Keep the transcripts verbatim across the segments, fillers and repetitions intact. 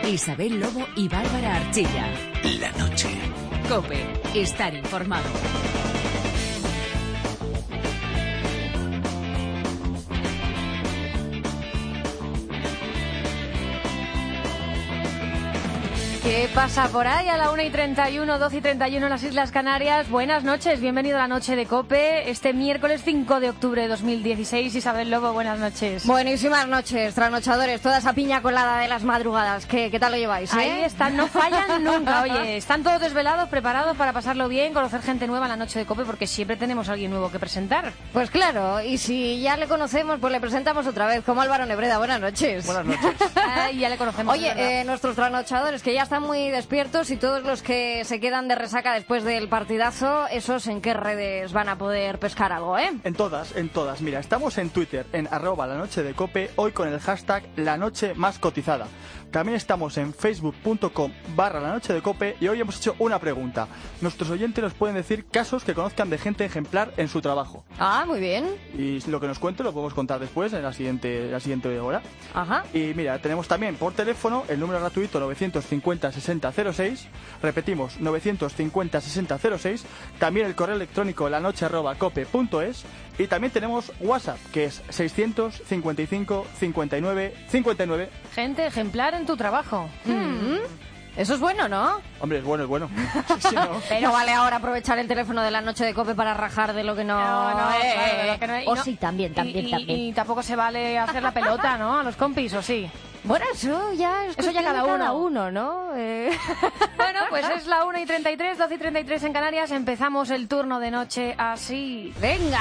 Isabel Lobo y Bárbara Archilla. La noche. COPE. Estar informado. ¿Qué pasa por ahí a la una y treinta y uno, doce y treinta y uno en las Islas Canarias? Buenas noches, bienvenido a la noche de COPE, este miércoles cinco de octubre de dos mil dieciséis. Isabel Lobo, buenas noches. Buenísimas noches, trasnochadores, toda esa piña colada de las madrugadas. ¿Qué, qué tal lo lleváis? Eh? Ahí están, no fallan nunca. Oye, están todos desvelados, preparados para pasarlo bien, conocer gente nueva en la noche de COPE, porque siempre tenemos a alguien nuevo que presentar. Pues claro, y si ya le conocemos, pues le presentamos otra vez, como Álvaro Nebreda. Buenas noches. Buenas noches. Ay, ya le conocemos. Oye, eh, nuestros trasnochadores, que ya están muy despiertos, y todos los que se quedan de resaca después del partidazo, esos en qué redes van a poder pescar algo, ¿eh? En todas, en todas. Mira, estamos en Twitter, en arroba la noche de COPE, hoy con el hashtag la noche más cotizada. También estamos en facebook.com barra la noche de COPE y hoy hemos hecho una pregunta. Nuestros oyentes nos pueden decir casos que conozcan de gente ejemplar en su trabajo. Ah, muy bien. Y lo que nos cuente lo podemos contar después, en la siguiente, la siguiente hora. Ajá. Y mira, tenemos también por teléfono el número gratuito novecientos cincuenta sesenta cero seis. Repetimos, novecientos cincuenta sesenta cero seis. También el correo electrónico lanoche arroba cope punto es. Y también tenemos WhatsApp, que es seiscientos cincuenta y cinco cincuenta y nueve cincuenta y nueve. Gente ejemplar en tu trabajo. Mm-hmm. Eso es bueno, ¿no? Hombre, es bueno, es bueno. Sí, no. Pero vale ahora aprovechar el teléfono de la noche de COPE para rajar de lo que no... No, no, eh, claro, de lo que no es. O no. sí, también, también, y, y, también. Y tampoco se vale hacer la pelota, ¿no? A los compis, ¿o sí? Bueno, eso ya es Eso ya cada uno. cada uno, ¿no? Eh... Bueno, pues es la una y treinta y tres, doce y treinta y tres en Canarias. Empezamos el turno de noche así. ¡Venga!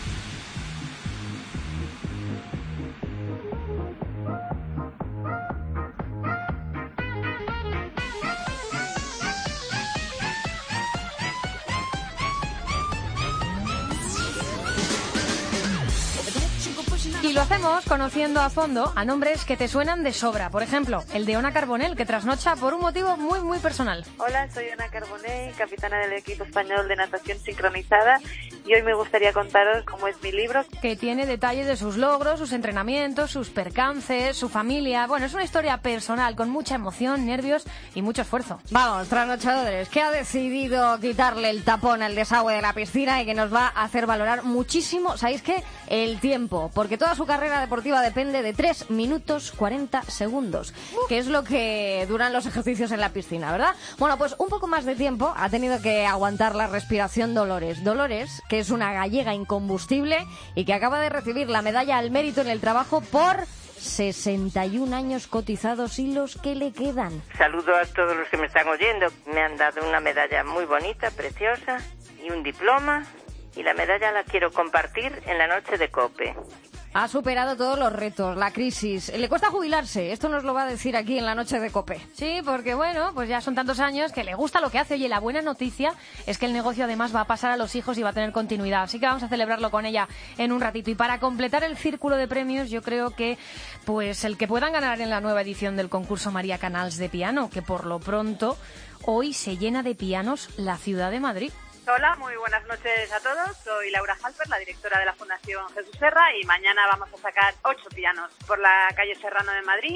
Y lo hacemos conociendo a fondo a nombres que te suenan de sobra. Por ejemplo, el de Ona Carbonell, que trasnocha por un motivo muy, muy personal. Hola, soy Ona Carbonell, capitana del equipo español de natación sincronizada, y hoy me gustaría contaros cómo es mi libro. Que tiene detalles de sus logros, sus entrenamientos, sus percances, su familia. Bueno, es una historia personal con mucha emoción, nervios y mucho esfuerzo. Vamos, trasnochadores, que ha decidido quitarle el tapón al desagüe de la piscina y que nos va a hacer valorar muchísimo, ¿sabéis qué? El tiempo, porque toda su carrera deportiva depende de tres minutos cuarenta segundos, que es lo que duran los ejercicios en la piscina, ¿verdad? Bueno, pues un poco más de tiempo ha tenido que aguantar la respiración Dolores. Dolores, que es una gallega incombustible y que acaba de recibir la medalla al mérito en el trabajo por sesenta y un años cotizados y los que le quedan. Saludo a todos los que me están oyendo. Me han dado una medalla muy bonita, preciosa, y un diploma, y la medalla la quiero compartir en la noche de COPE. Ha superado todos los retos, la crisis. Le cuesta jubilarse, esto nos lo va a decir aquí en la noche de COPE. Sí, porque bueno, pues ya son tantos años que le gusta lo que hace. Oye, la buena noticia es que el negocio además va a pasar a los hijos y va a tener continuidad. Así que vamos a celebrarlo con ella en un ratito. Y para completar el círculo de premios, yo creo que pues el que puedan ganar en la nueva edición del concurso María Canals de piano, que por lo pronto hoy se llena de pianos la ciudad de Madrid. Hola, muy buenas noches a todos. Soy Laura Halper, la directora de la Fundación Jesús Serra, y mañana vamos a sacar ocho pianos por la calle Serrano de Madrid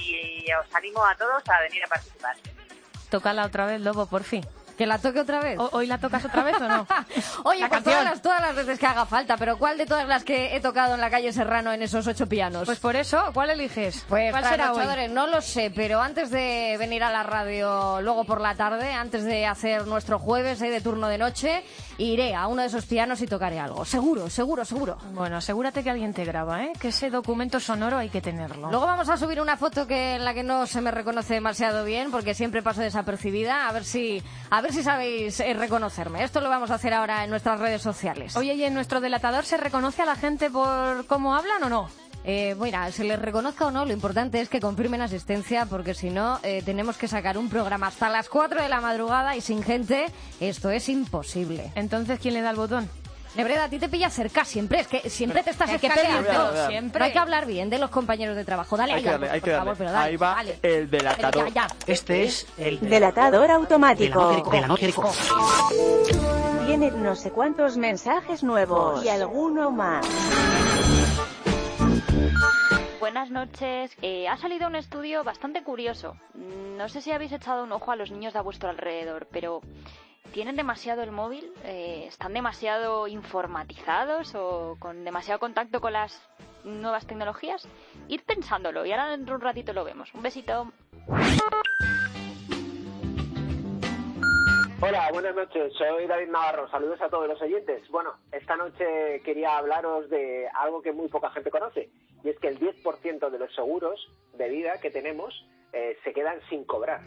y os animo a todos a venir a participar. Tócala otra vez, Lobo, por fin. ¿Que la toque otra vez? ¿Hoy la tocas otra vez o no? Oye, la pues todas las, todas las veces que haga falta, pero ¿cuál de todas las que he tocado en la calle Serrano en esos ocho pianos? Pues por eso, ¿cuál eliges? Pues ¿Cuál será hoy? No lo sé, pero antes de venir a la radio luego por la tarde, antes de hacer nuestro jueves eh, de turno de noche, iré a uno de esos pianos y tocaré algo. Seguro, seguro, seguro. Bueno, asegúrate que alguien te graba, ¿eh? Que ese documento sonoro hay que tenerlo. Luego vamos a subir una foto que en la que no se me reconoce demasiado bien, porque siempre paso desapercibida, a ver si, a ver si sabéis reconocerme. Esto lo vamos a hacer ahora en nuestras redes sociales. Oye, ¿y en nuestro delatador se reconoce a la gente por cómo hablan o no? Eh, mira, se les reconozca o no, lo importante es que confirmen asistencia, porque si no, eh, tenemos que sacar un programa hasta las cuatro de la madrugada y sin gente esto es imposible. Entonces, ¿quién le da el botón? Nebreda, a ti te pilla cerca siempre, es que siempre te estás es que escaqueando. Siempre. No hay que hablar bien de los compañeros de trabajo. Dale, hay que darle, hay que darle. Favor, pero dale, ahí va dale. el delatador. Ya, ya. Este es el delatador automático. de la noche de COPE. Tiene no sé cuántos mensajes nuevos y alguno más. Buenas buenas noches. Eh, ha salido un estudio bastante curioso. No sé si habéis echado un ojo a los niños de a vuestro alrededor, pero ¿tienen demasiado el móvil? Eh, ¿Están demasiado informatizados o con demasiado contacto con las nuevas tecnologías? Id pensándolo y ahora dentro de un ratito lo vemos. Un besito. Hola, buenas noches. Soy David Navarro. Saludos a todos los oyentes. Bueno, esta noche quería hablaros de algo que muy poca gente conoce, y es que el diez por ciento de los seguros de vida que tenemos eh, se quedan sin cobrar.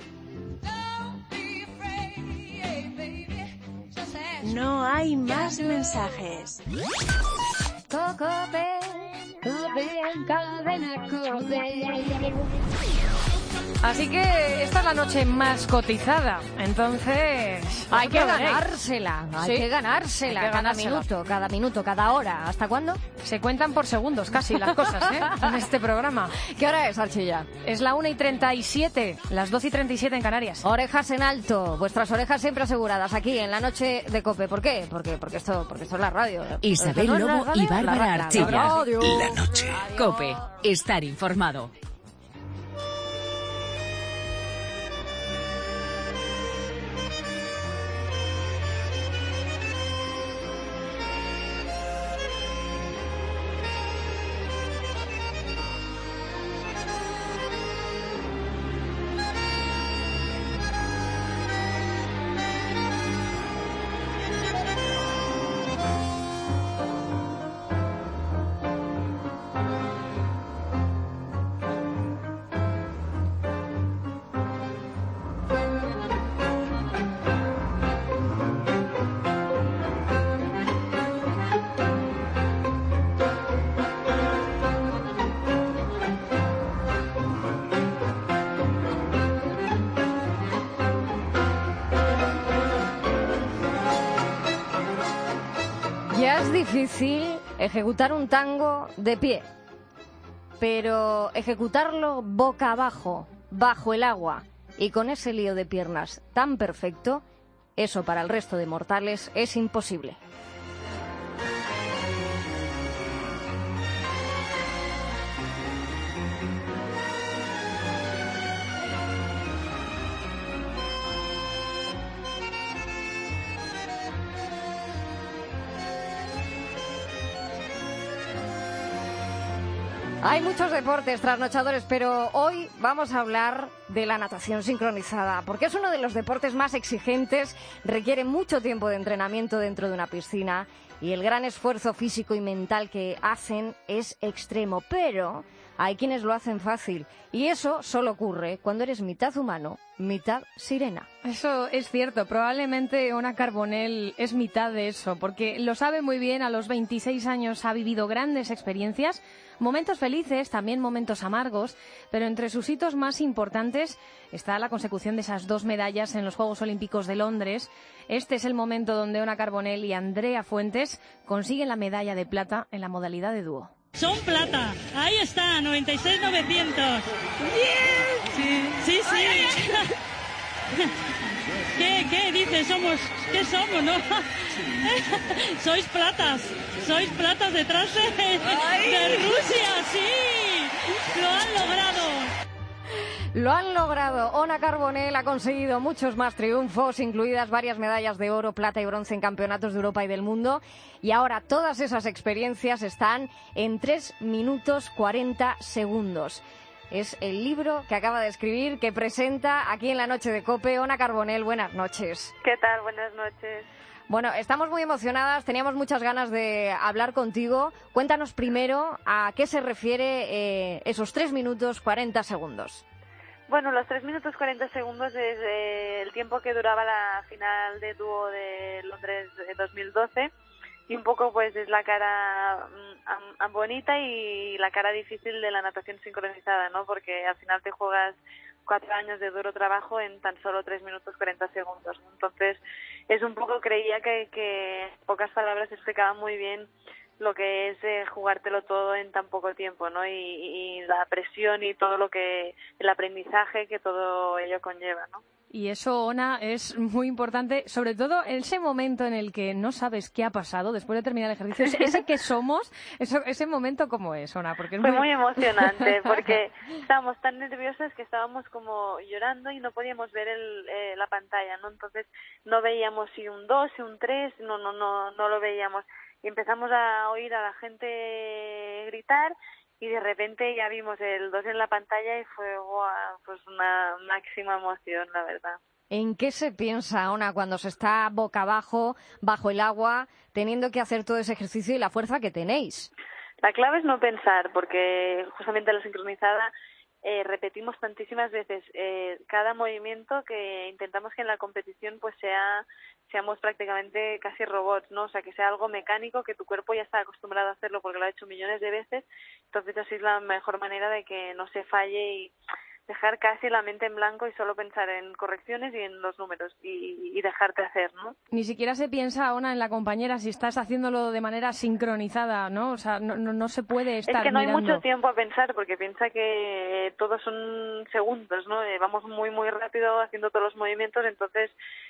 No hay más mensajes. Cope, Cope, cadena Cope. Así que esta es la noche más cotizada, entonces... Hay que ¿lo veréis? ganársela, hay Sí, que ganársela, hay que cada ganársela. minuto, cada minuto, cada hora. ¿Hasta cuándo? Se cuentan por segundos casi las cosas, ¿eh? En este programa. ¿Qué hora es, Archilla? Es la una y treinta y siete, las doce y treinta y siete en Canarias. Orejas en alto, vuestras orejas siempre aseguradas aquí en la noche de Cope. ¿Por qué? Porque, porque, esto, porque esto es la radio. Isabel ¿Esto no es la Lobo radio? y Bárbara La ra- la Archilla. radio. La noche. Cope, estar informado. Ya es difícil ejecutar un tango de pie, pero ejecutarlo boca abajo, bajo el agua y con ese lío de piernas tan perfecto, eso para el resto de mortales es imposible. Hay muchos deportes trasnochadores, pero hoy vamos a hablar de la natación sincronizada, porque es uno de los deportes más exigentes, requiere mucho tiempo de entrenamiento dentro de una piscina y el gran esfuerzo físico y mental que hacen es extremo, pero hay quienes lo hacen fácil y eso solo ocurre cuando eres mitad humano, mitad sirena. Eso es cierto, probablemente Ona Carbonell es mitad de eso, porque lo sabe muy bien, a los veintiséis años ha vivido grandes experiencias, momentos felices, también momentos amargos, pero entre sus hitos más importantes está la consecución de esas dos medallas en los Juegos Olímpicos de Londres. Este es el momento donde Ona Carbonell y Andrea Fuentes consiguen la medalla de plata en la modalidad de dúo. Son plata, ahí está, noventa y seis mil novecientos. ¡Bien! Sí, sí, sí. ¿Qué, qué dices? Somos, ¿qué somos, no? Sois platas, sois platas detrás de, de Rusia, sí. Lo han logrado. Lo han logrado. Ona Carbonell ha conseguido muchos más triunfos, incluidas varias medallas de oro, plata y bronce en campeonatos de Europa y del mundo. Y ahora todas esas experiencias están en tres minutos cuarenta segundos. Es el libro que acaba de escribir, que presenta aquí en la noche de COPE. Ona Carbonell, buenas noches. ¿Qué tal? Buenas noches. Bueno, estamos muy emocionadas, teníamos muchas ganas de hablar contigo. Cuéntanos primero a qué se refiere eh, esos tres minutos cuarenta segundos. Bueno, los tres minutos cuarenta segundos es eh, el tiempo que duraba la final de dúo de Londres de dos mil doce y un poco pues es la cara um, bonita y la cara difícil de la natación sincronizada, ¿no? Porque al final te juegas cuatro años de duro trabajo en tan solo tres minutos cuarenta segundos. Entonces, es un poco, creía que, que en pocas palabras explicaba muy bien lo que es eh, jugártelo todo en tan poco tiempo, ¿no? Y, y la presión y todo lo que, el aprendizaje que todo ello conlleva, ¿no? Y eso, Ona, es muy importante, sobre todo en ese momento en el que no sabes qué ha pasado después de terminar el ejercicio, ese, ese que somos, eso, ese momento, ¿cómo es, Ona? Porque es Fue muy... muy emocionante, porque estábamos tan nerviosas que estábamos como llorando y no podíamos ver el, eh, la pantalla, ¿no? Entonces no veíamos si un dos, si un tres, no, no, no, no lo veíamos. Y empezamos a oír a la gente gritar y de repente ya vimos el dos en la pantalla y fue wow, pues una máxima emoción, la verdad. ¿En qué se piensa, Ona, cuando se está boca abajo, bajo el agua, teniendo que hacer todo ese ejercicio y la fuerza que tenéis? La clave es no pensar, porque justamente la sincronizada eh, repetimos tantísimas veces eh, cada movimiento que intentamos que en la competición pues sea seamos prácticamente casi robots, ¿no? O sea, que sea algo mecánico, que tu cuerpo ya está acostumbrado a hacerlo porque lo ha hecho millones de veces, entonces así es la mejor manera de que no se falle y dejar casi la mente en blanco y solo pensar en correcciones y en los números y, y dejarte hacer, ¿no? Ni siquiera se piensa, Ona, en la compañera si estás haciéndolo de manera sincronizada, ¿no? O sea, no, no, no se puede estar Es que no mirando. hay mucho tiempo a pensar porque piensa que todos son segundos, ¿no? Eh, vamos muy, muy rápido haciendo todos los movimientos, entonces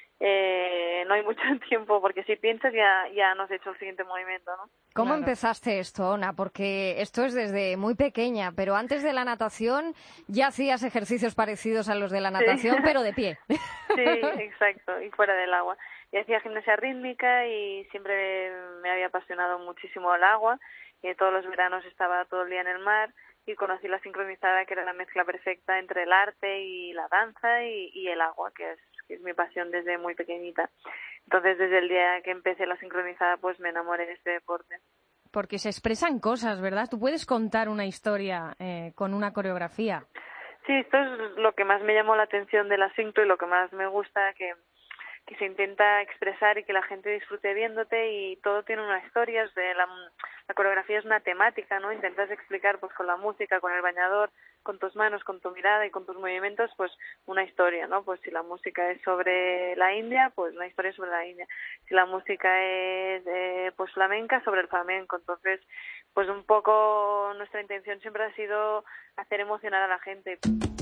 eh, no hay mucho tiempo porque si piensas ya, ya no has hecho el siguiente movimiento, ¿no? ¿Cómo Claro. empezaste esto, Ona? Porque esto es desde muy pequeña, pero antes de la natación ya hacías ejercicios parecidos a los de la natación, Sí. pero de pie. Sí, exacto, y fuera del agua. Y hacía gimnasia rítmica y siempre me había apasionado muchísimo el agua. Y todos los veranos estaba todo el día en el mar y conocí la sincronizada, que era la mezcla perfecta entre el arte y la danza y, y el agua, que es, que es mi pasión desde muy pequeñita. Entonces, desde el día que empecé la sincronizada, pues me enamoré de este deporte. Porque se expresan cosas, ¿verdad? Tú puedes contar una historia eh, con una coreografía. Sí, esto es lo que más me llamó la atención de la sincro y lo que más me gusta, que, que se intenta expresar y que la gente disfrute viéndote y todo tiene una historia. O sea, la, la coreografía es una temática, ¿no? Intentas explicar pues con la música, con el bañador, con tus manos, con tu mirada y con tus movimientos, pues una historia, ¿no? Pues si la música es sobre la India, pues una historia sobre la India. Si la música es eh, pues flamenca, sobre el flamenco. Entonces, pues un poco nuestra intención siempre ha sido hacer emocionar a la gente.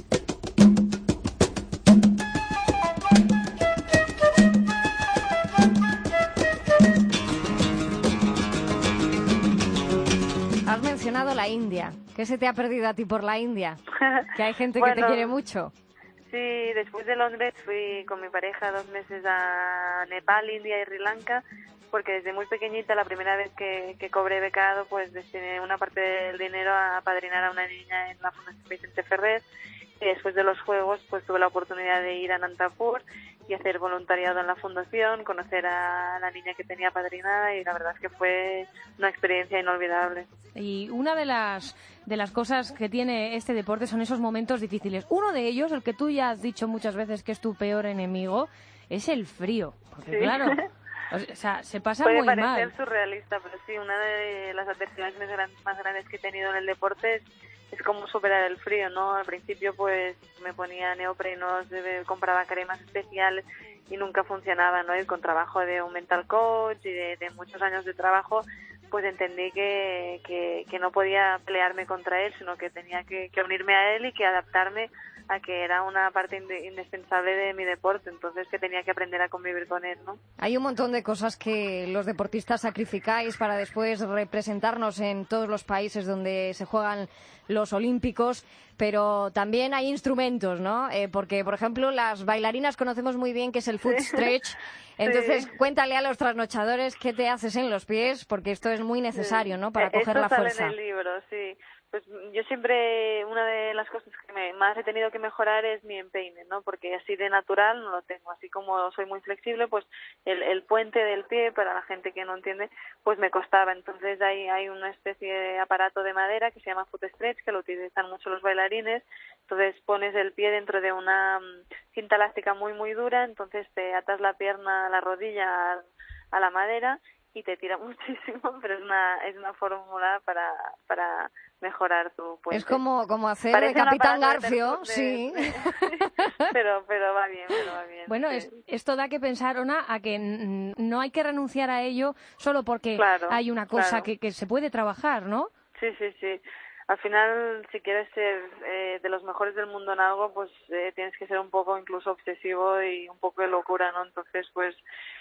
Has mencionado la India. ¿Qué se te ha perdido a ti por la India? Que hay gente Bueno, que te quiere mucho. Sí, después de Londres fui con mi pareja dos meses a Nepal, India y Sri Lanka, porque desde muy pequeñita, la primera vez que, que cobré becado, pues destiné una parte del dinero a apadrinar a una niña en la Fundación Vicente Ferrer. Y después de los Juegos, pues tuve la oportunidad de ir a Nantapur y hacer voluntariado en la fundación, conocer a la niña que tenía apadrinada y la verdad es que fue una experiencia inolvidable. Y una de las de las cosas que tiene este deporte son esos momentos difíciles. Uno de ellos, el que tú ya has dicho muchas veces que es tu peor enemigo, es el frío. Porque Sí. claro, o sea, se pasa Puede muy parecer mal. surrealista, pero sí, una de las adversidades más grandes, más grandes que he tenido en el deporte es, es cómo superar el frío, ¿no? Al principio, pues, me ponía neoprenos, eh, compraba cremas especiales y nunca funcionaba, ¿no? Y con trabajo de un mental coach y de, de muchos años de trabajo, pues entendí que, que, que no podía pelearme contra él, sino que tenía que, que unirme a él y que adaptarme a que era una parte indispensable de mi deporte, entonces que tenía que aprender a convivir con él, ¿no? Hay un montón de cosas que los deportistas sacrificáis para después representarnos en todos los países donde se juegan los olímpicos, pero también hay instrumentos, ¿no? Eh, porque, por ejemplo, las bailarinas conocemos muy bien que es el foot Sí. stretch. Entonces, Sí. cuéntale a los trasnochadores qué te haces en los pies, porque esto es muy necesario, ¿no? Para Eh, coger esto la sale fuerza. en el libro, sí. Pues yo siempre, una de las cosas que me, más he tenido que mejorar es mi empeine, ¿no? Porque así de natural no lo tengo. Así como soy muy flexible, pues el, el puente del pie, para la gente que no entiende, pues me costaba. Entonces hay, hay una especie de aparato de madera que se llama foot stretch, que lo utilizan mucho los bailarines. Entonces pones el pie dentro de una mm, cinta elástica muy, muy dura, entonces te atas la pierna, la rodilla a, a la madera y te tira muchísimo, pero es una es una fórmula para para mejorar tu puente. Es como, como hacer Parece de una Capitán parada de Garfio, tertu- de- sí. de- pero, pero va bien, pero va bien. Bueno, sí. es- esto da que pensar, Ona, a que mm, no hay que renunciar a ello solo porque Claro, hay una cosa claro. que, que se puede trabajar, ¿no? Sí, sí, sí. Al final, si quieres ser eh, de los mejores del mundo en algo, pues eh, tienes que ser un poco incluso obsesivo y un poco de locura, ¿no? Entonces, pues,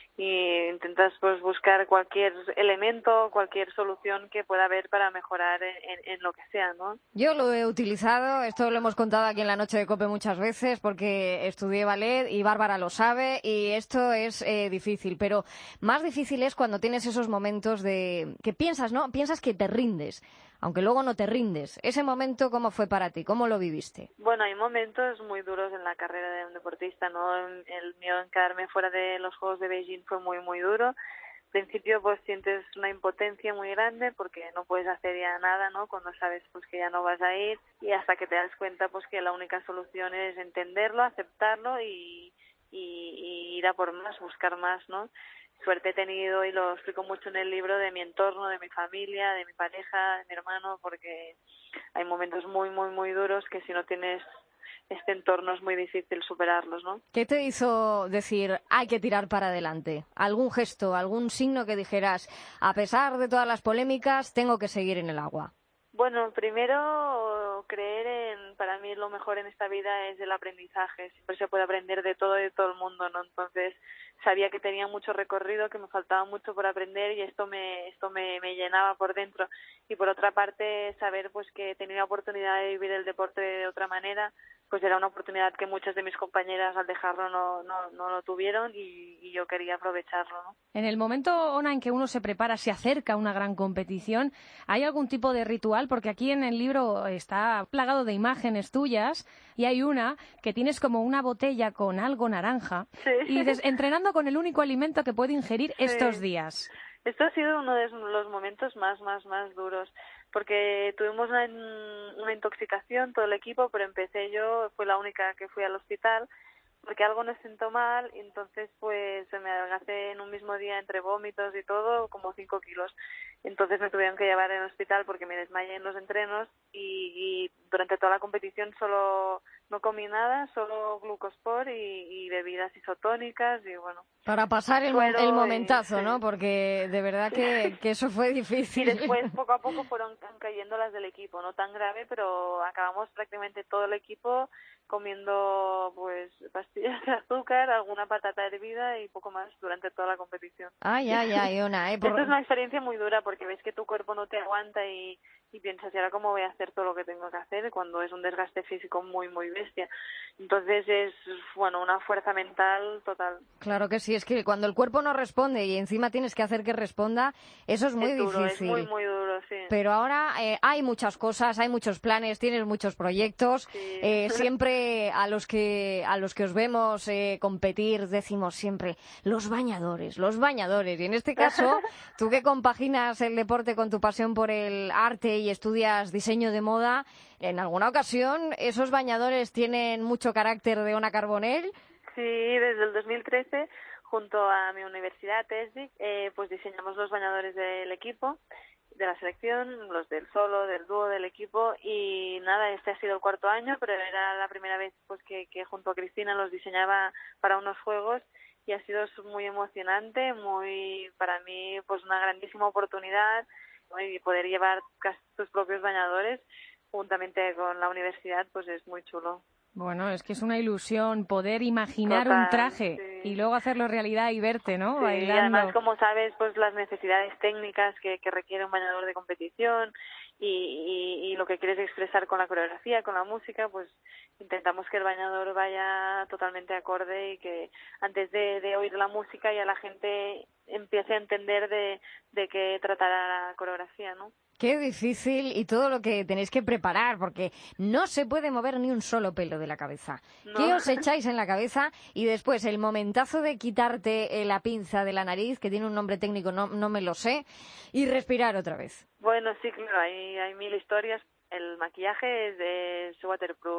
y intentas pues buscar cualquier elemento, cualquier solución que pueda haber para mejorar en, en, en lo que sea, ¿no? Yo lo he utilizado, esto lo hemos contado aquí en la Noche de COPE muchas veces porque estudié ballet y Bárbara lo sabe y esto es eh, difícil, pero más difícil es cuando tienes esos momentos de que piensas, ¿no? Piensas que te rindes, aunque luego no te rindes. Ese momento, ¿cómo fue para ti? ¿Cómo lo viviste? Bueno, hay momentos muy duros en la carrera de un deportista, ¿no? El mío en quedarme fuera de los Juegos de Beijing fue muy, muy duro. Al principio pues sientes una impotencia muy grande porque no puedes hacer ya nada, ¿no? Cuando sabes pues que ya no vas a ir y hasta que te das cuenta pues que la única solución es entenderlo, aceptarlo y, y, y ir a por más, buscar más, ¿no? Suerte he tenido, y lo explico mucho en el libro, de mi entorno, de mi familia, de mi pareja, de mi hermano, porque hay momentos muy, muy, muy duros que si no tienes este entorno es muy difícil superarlos, ¿no? ¿Qué te hizo decir, hay que tirar para adelante? ¿Algún gesto, algún signo que dijeras, a pesar de todas las polémicas, tengo que seguir en el agua? Bueno, primero creer en, para mí lo mejor en esta vida es el aprendizaje. Siempre se puede aprender de todo y de todo el mundo, ¿no? Entonces sabía que tenía mucho recorrido, que me faltaba mucho por aprender y esto me esto me, me llenaba por dentro. Y por otra parte saber pues que tenía la oportunidad de vivir el deporte de otra manera, pues era una oportunidad que muchas de mis compañeras al dejarlo no no, no lo tuvieron y, y yo quería aprovecharlo, ¿no? En el momento, Ona, en que uno se prepara, se acerca a una gran competición, ¿hay algún tipo de ritual? Porque aquí en el libro está plagado de imágenes tuyas y hay una que tienes como una botella con algo naranja Sí. y dices, entrenando con el único alimento que puede ingerir Sí. estos días. Esto ha sido uno de los momentos más, más, más duros, porque tuvimos una, una intoxicación todo el equipo, pero empecé yo, fui la única que fui al hospital, porque algo me sentó mal, y entonces pues se me adelgacé en un mismo día entre vómitos y todo, como cinco kilos. Entonces me tuvieron que llevar al hospital porque me desmayé en los entrenos y, y durante toda la competición solo no comí nada, solo glucospor y, y bebidas isotónicas y bueno. Para pasar el, Suero el y- momentazo, sí. ¿no? Porque de verdad que, que eso fue Y difícil. después, poco a poco, fueron cayendo las del equipo. No tan grave, pero acabamos prácticamente todo el equipo comiendo pues pastillas de azúcar, alguna patata hervida y poco más durante toda la competición. Ay, ay, ay, Ona, ¿eh? Por- Esto es una experiencia muy dura porque ves que tu cuerpo no te aguanta y, y piensas, ¿y ahora cómo voy a hacer todo lo que tengo que hacer? Cuando es un desgaste físico muy, muy bestia. Entonces es, bueno, una fuerza mental total. Claro que sí, es que cuando el cuerpo no responde y encima tienes que hacer que responda, eso es muy es duro, difícil. es muy, muy duro, sí. Pero ahora eh, hay muchas cosas, hay muchos planes, tienes muchos proyectos. Sí. Eh, siempre a los que a los que os vemos eh, competir decimos siempre los bañadores, los bañadores. Y en este caso, tú que compaginas el deporte con tu pasión por el arte y estudias diseño de moda, en alguna ocasión esos bañadores tienen mucho carácter de Ona Carbonell. Sí, desde el dos mil trece, junto a mi universidad, TESDIC, eh, pues diseñamos los bañadores del equipo, de la selección, los del solo, del dúo, del equipo, y nada, este ha sido el cuarto año, pero era la primera vez pues que, que junto a Cristina los diseñaba para unos juegos y ha sido muy emocionante, muy, para mí, pues una grandísima oportunidad, ¿no? Y poder llevar casi tus propios bañadores juntamente con la universidad, pues es muy chulo. Bueno, es que es una ilusión poder imaginar Total, un traje sí. y luego hacerlo realidad y verte, ¿no? Sí, y Bailando. además, como sabes, pues las necesidades técnicas que, que requiere un bañador de competición y, y, y lo que quieres expresar con la coreografía, con la música, pues intentamos que el bañador vaya totalmente acorde y que antes de, de oír la música ya la gente empiece a entender de, de qué tratará la coreografía, ¿no? Qué difícil y todo lo que tenéis que preparar, porque no se puede mover ni un solo pelo de la cabeza. No. ¿Qué os echáis en la cabeza? Y después el momentazo de quitarte eh, la pinza de la nariz, que tiene un nombre técnico, no, no me lo sé, y respirar otra vez. Bueno, sí, claro, hay, hay mil historias. El maquillaje es, es waterproof.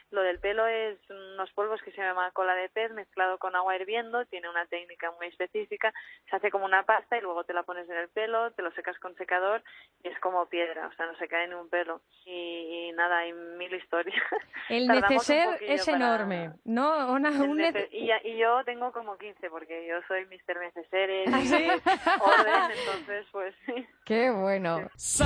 Lo del pelo es unos polvos que se llama cola de pez mezclado con agua hirviendo, tiene una técnica muy específica, se hace como una pasta y luego te la pones en el pelo, te lo secas con secador y es como piedra, o sea, no se cae ni un pelo. Y, y nada, hay mil historias. El neceser es para... enorme, ¿no? Una, un nece... y, ya, y yo tengo como quince porque yo soy mister Neceseres, ¿sí? Orden, entonces pues sí. Qué bueno. Sí.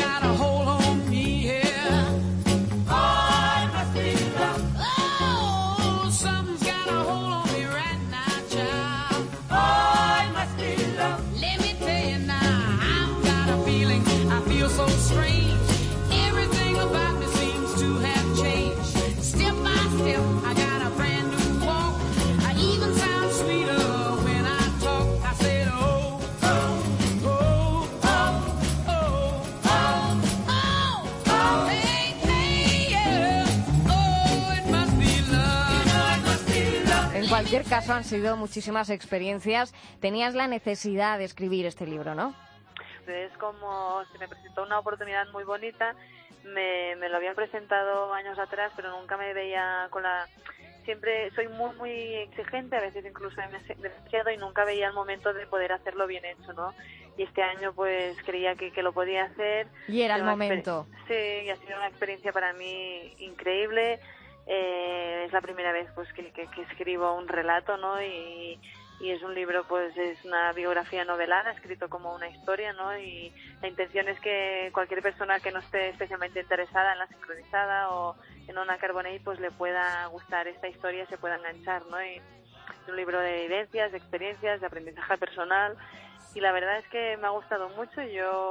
En cualquier caso, han sido muchísimas experiencias. Tenías la necesidad de escribir este libro, ¿no? Es como se me presentó una oportunidad muy bonita. Me, me lo habían presentado años atrás, pero nunca me veía con la... Siempre soy muy, muy exigente, a veces incluso demasiado, y nunca veía el momento de poder hacerlo bien hecho, ¿no? Y este año pues creía que, que lo podía hacer. Y era el momento. Sí, y ha sido una experiencia para mí increíble. Eh, es la primera vez pues que, que, que escribo un relato, ¿no? Y, y es un libro, pues es una biografía novelada, escrito como una historia, ¿no? Y la intención es que cualquier persona que no esté especialmente interesada en la sincronizada o en una Carbonell, pues le pueda gustar esta historia, se pueda enganchar, ¿no? Y es un libro de vivencias, de experiencias, de aprendizaje personal. Y la verdad es que me ha gustado mucho,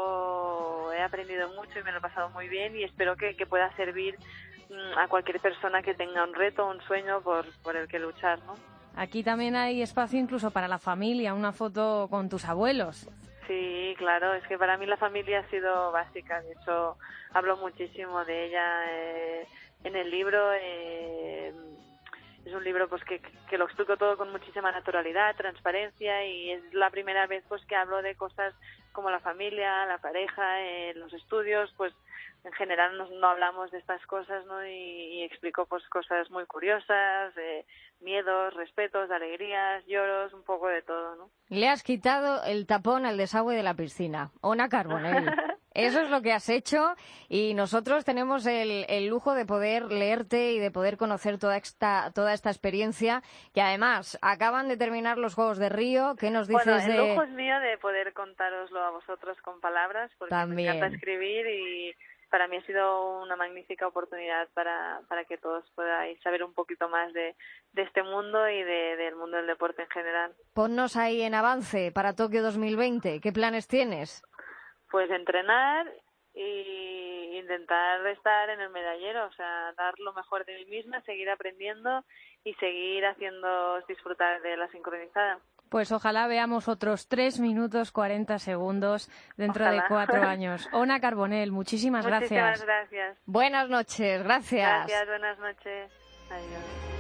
yo he aprendido mucho y me lo he pasado muy bien y espero que, que pueda servir a cualquier persona que tenga un reto, un sueño por, por el que luchar, ¿no? Aquí también hay espacio incluso para la familia, una foto con tus abuelos. Sí, claro, es que para mí la familia ha sido básica, de hecho hablo muchísimo de ella eh, en el libro. Eh, es un libro pues que, que lo explico todo con muchísima naturalidad, transparencia, y es la primera vez pues que hablo de cosas como la familia, la pareja, eh, los estudios, pues en general no, no hablamos de estas cosas, ¿no? Y, y explico pues cosas muy curiosas, eh, miedos, respetos, alegrías, lloros, un poco de todo, ¿no? Le has quitado el tapón al desagüe de la piscina. Ona Carbonell. Eso es lo que has hecho y nosotros tenemos el, el lujo de poder leerte y de poder conocer toda esta toda esta experiencia, que además acaban de terminar los Juegos de Río. ¿Qué nos dices bueno, el de...? Bueno, el lujo es mío de poder contároslo a vosotros con palabras, porque También. me encanta escribir y para mí ha sido una magnífica oportunidad para, para que todos podáis saber un poquito más de, de este mundo y de, del mundo del deporte en general. Ponnos ahí en avance para Tokio dos mil veinte. ¿Qué planes tienes? Pues entrenar y intentar estar en el medallero, o sea, dar lo mejor de mí misma, seguir aprendiendo y seguir haciéndoos disfrutar de la sincronizada. Pues ojalá veamos otros tres minutos cuarenta segundos dentro Ojalá. de cuatro años. Ona Carbonell, muchísimas, Muchísimas gracias. gracias. Buenas noches, gracias. Gracias, buenas noches. Adiós.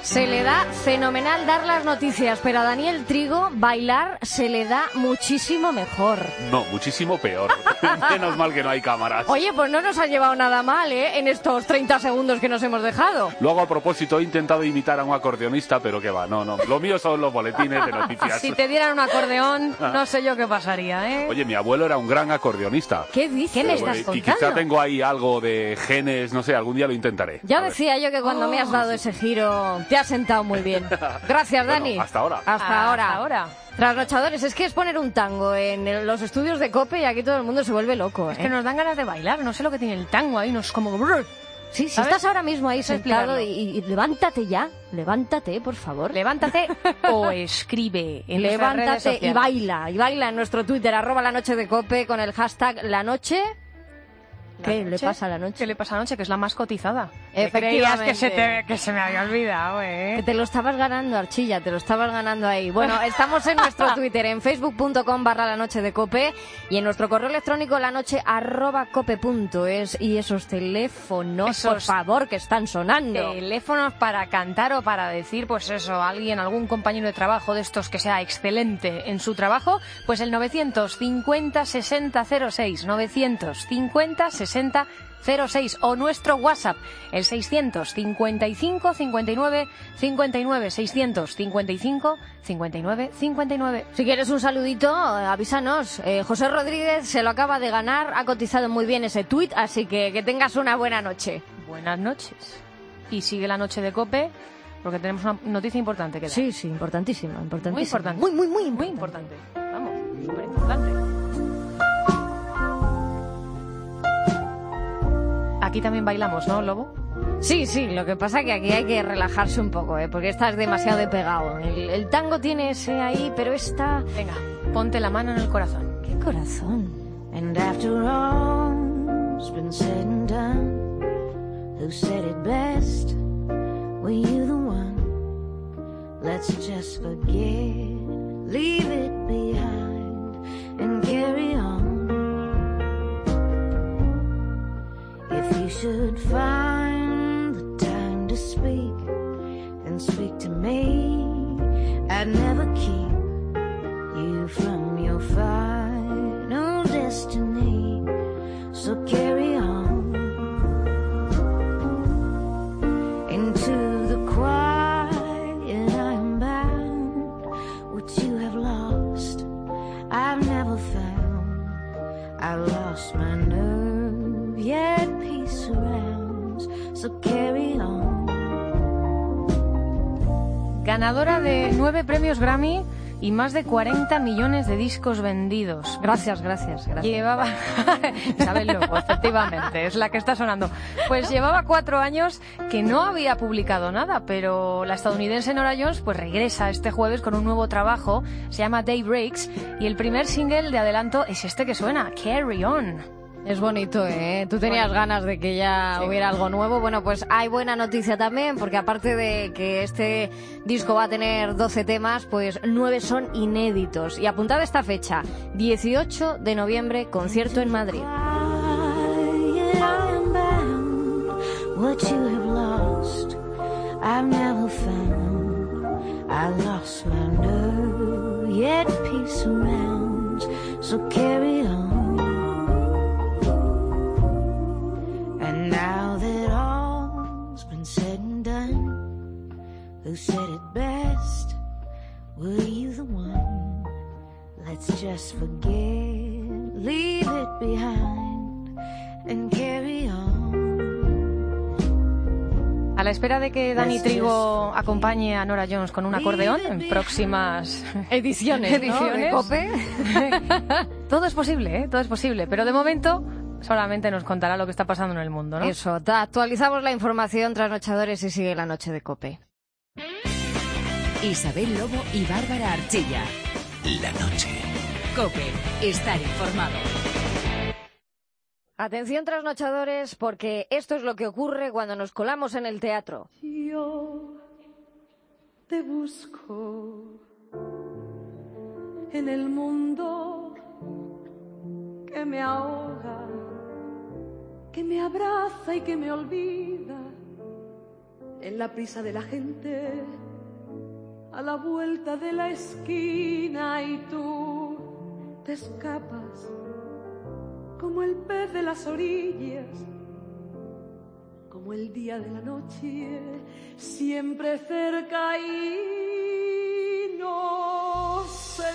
Se le da fenomenal dar las noticias, pero a Daniel Trigo bailar se le da muchísimo mejor. No, muchísimo peor. Menos mal que no hay cámaras. Oye, pues no nos ha llevado nada mal, ¿eh? En estos treinta segundos que nos hemos dejado. Luego, a propósito, he intentado imitar a un acordeonista, pero que va, no, no. Lo mío son los boletines de noticias. Si te dieran un acordeón, no sé yo qué pasaría, ¿eh? Oye, mi abuelo era un gran acordeonista. ¿Qué dices? ¿Qué me estás contando? Y quizá tengo ahí algo de genes, no sé, algún día lo intentaré. Ya decía yo que cuando oh. me has dado ese giro te has sentado muy bien. Gracias, Dani. Bueno, hasta ahora. Hasta hasta ahora. ahora. Trasnochadores, es que es poner un tango en el, los estudios de COPE y aquí todo el mundo se vuelve loco. ¿eh? Es que nos dan ganas de bailar, no sé lo que tiene el tango ahí, nos como... Sí, si estás ahora mismo ahí sentado y, y levántate ya, levántate, por favor. Levántate o escribe en Levántate y baila, y baila en nuestro Twitter, arroba la noche de COPE con el hashtag la noche... ¿Qué le pasa a la noche? ¿Qué le pasa a la noche? Que es la más cotizada. Efectivamente. Que se, te, que se me había olvidado, ¿eh? Que te lo estabas ganando, Archilla, te lo estabas ganando ahí. Bueno, estamos en nuestro Twitter, en facebook.com barra la noche de COPE y en nuestro correo electrónico lanoche arroba cope punto es y esos teléfonos, esos por favor, que están sonando. Teléfonos para cantar o para decir, pues eso, alguien, algún compañero de trabajo de estos que sea excelente en su trabajo, pues el novecientos cincuenta sesenta cero seis, novecientos cincuenta sesenta cero seis o nuestro WhatsApp, el seiscientos cincuenta y cinco cincuenta y nueve cincuenta y nueve, seiscientos cincuenta y cinco cincuenta y nueve cincuenta y nueve. Si quieres un saludito, avísanos. Eh, José Rodríguez se lo acaba de ganar, ha cotizado muy bien ese tuit, así que que tengas una buena noche. Buenas noches. Y sigue la noche de COPE, porque tenemos una noticia importante que dar. Sí, sí, importantísima, importantísima. Muy importante. Muy, muy, muy, muy importante. Vamos, súper importante. Aquí también bailamos, ¿no, Lobo? Sí, sí, lo que pasa que aquí hay que relajarse un poco, ¿eh? Porque estás demasiado de pegado. El, el tango tiene ese ahí, pero esta... Venga, ponte la mano en el corazón. ¿Qué corazón? And after all's been said and done, who said it best? Were you the one? Let's just forget, leave it behind, and carry on. If you should find the time to speak, then speak to me. I'd never keep you from your final destiny. So carry on into the quiet. I am bound. What you have lost, I've never found. I lost my nerve, yet peace surrounds. So carry on. Ganadora de nueve premios Grammy y más de cuarenta millones de discos vendidos. Gracias, gracias, gracias. Llevaba... Isabel Lobo, efectivamente, es la que está sonando. Pues llevaba cuatro años que no había publicado nada, pero la estadounidense Norah Jones pues regresa este jueves con un nuevo trabajo, se llama Daybreaks, y el primer single de adelanto es este que suena, Carry On. Es bonito, ¿eh? Tú tenías bueno. ganas de que ya sí. hubiera algo nuevo. Bueno, pues hay buena noticia también, porque aparte de que este disco va a tener doce temas, pues nueve son inéditos. Y apuntad esta fecha, dieciocho de noviembre, concierto en Madrid. And now that all's been said and done, who said it best? Were you the one? Let's just forget, leave it behind, and carry on. A la espera de que Dani Trigo acompañe a Norah Jones con un acordeón en próximas ediciones, ediciones. ¿no? de COPE. Todo es posible, ¿eh? Todo es posible, pero de momento solamente nos contará lo que está pasando en el mundo, ¿no? Eso, actualizamos la información, trasnochadores, y sigue la noche de COPE. Isabel Lobo y Bárbara Archilla. La noche. COPE, estar informado. Atención, trasnochadores, porque esto es lo que ocurre cuando nos colamos en el teatro. Yo te busco en el mundo que me ahoga, que me abraza y que me olvida, en la prisa de la gente, a la vuelta de la esquina, y tú te escapas como el pez de las orillas, como el día de la noche, siempre cerca y no se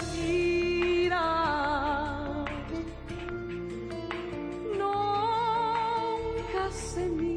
mira, nunca se mira.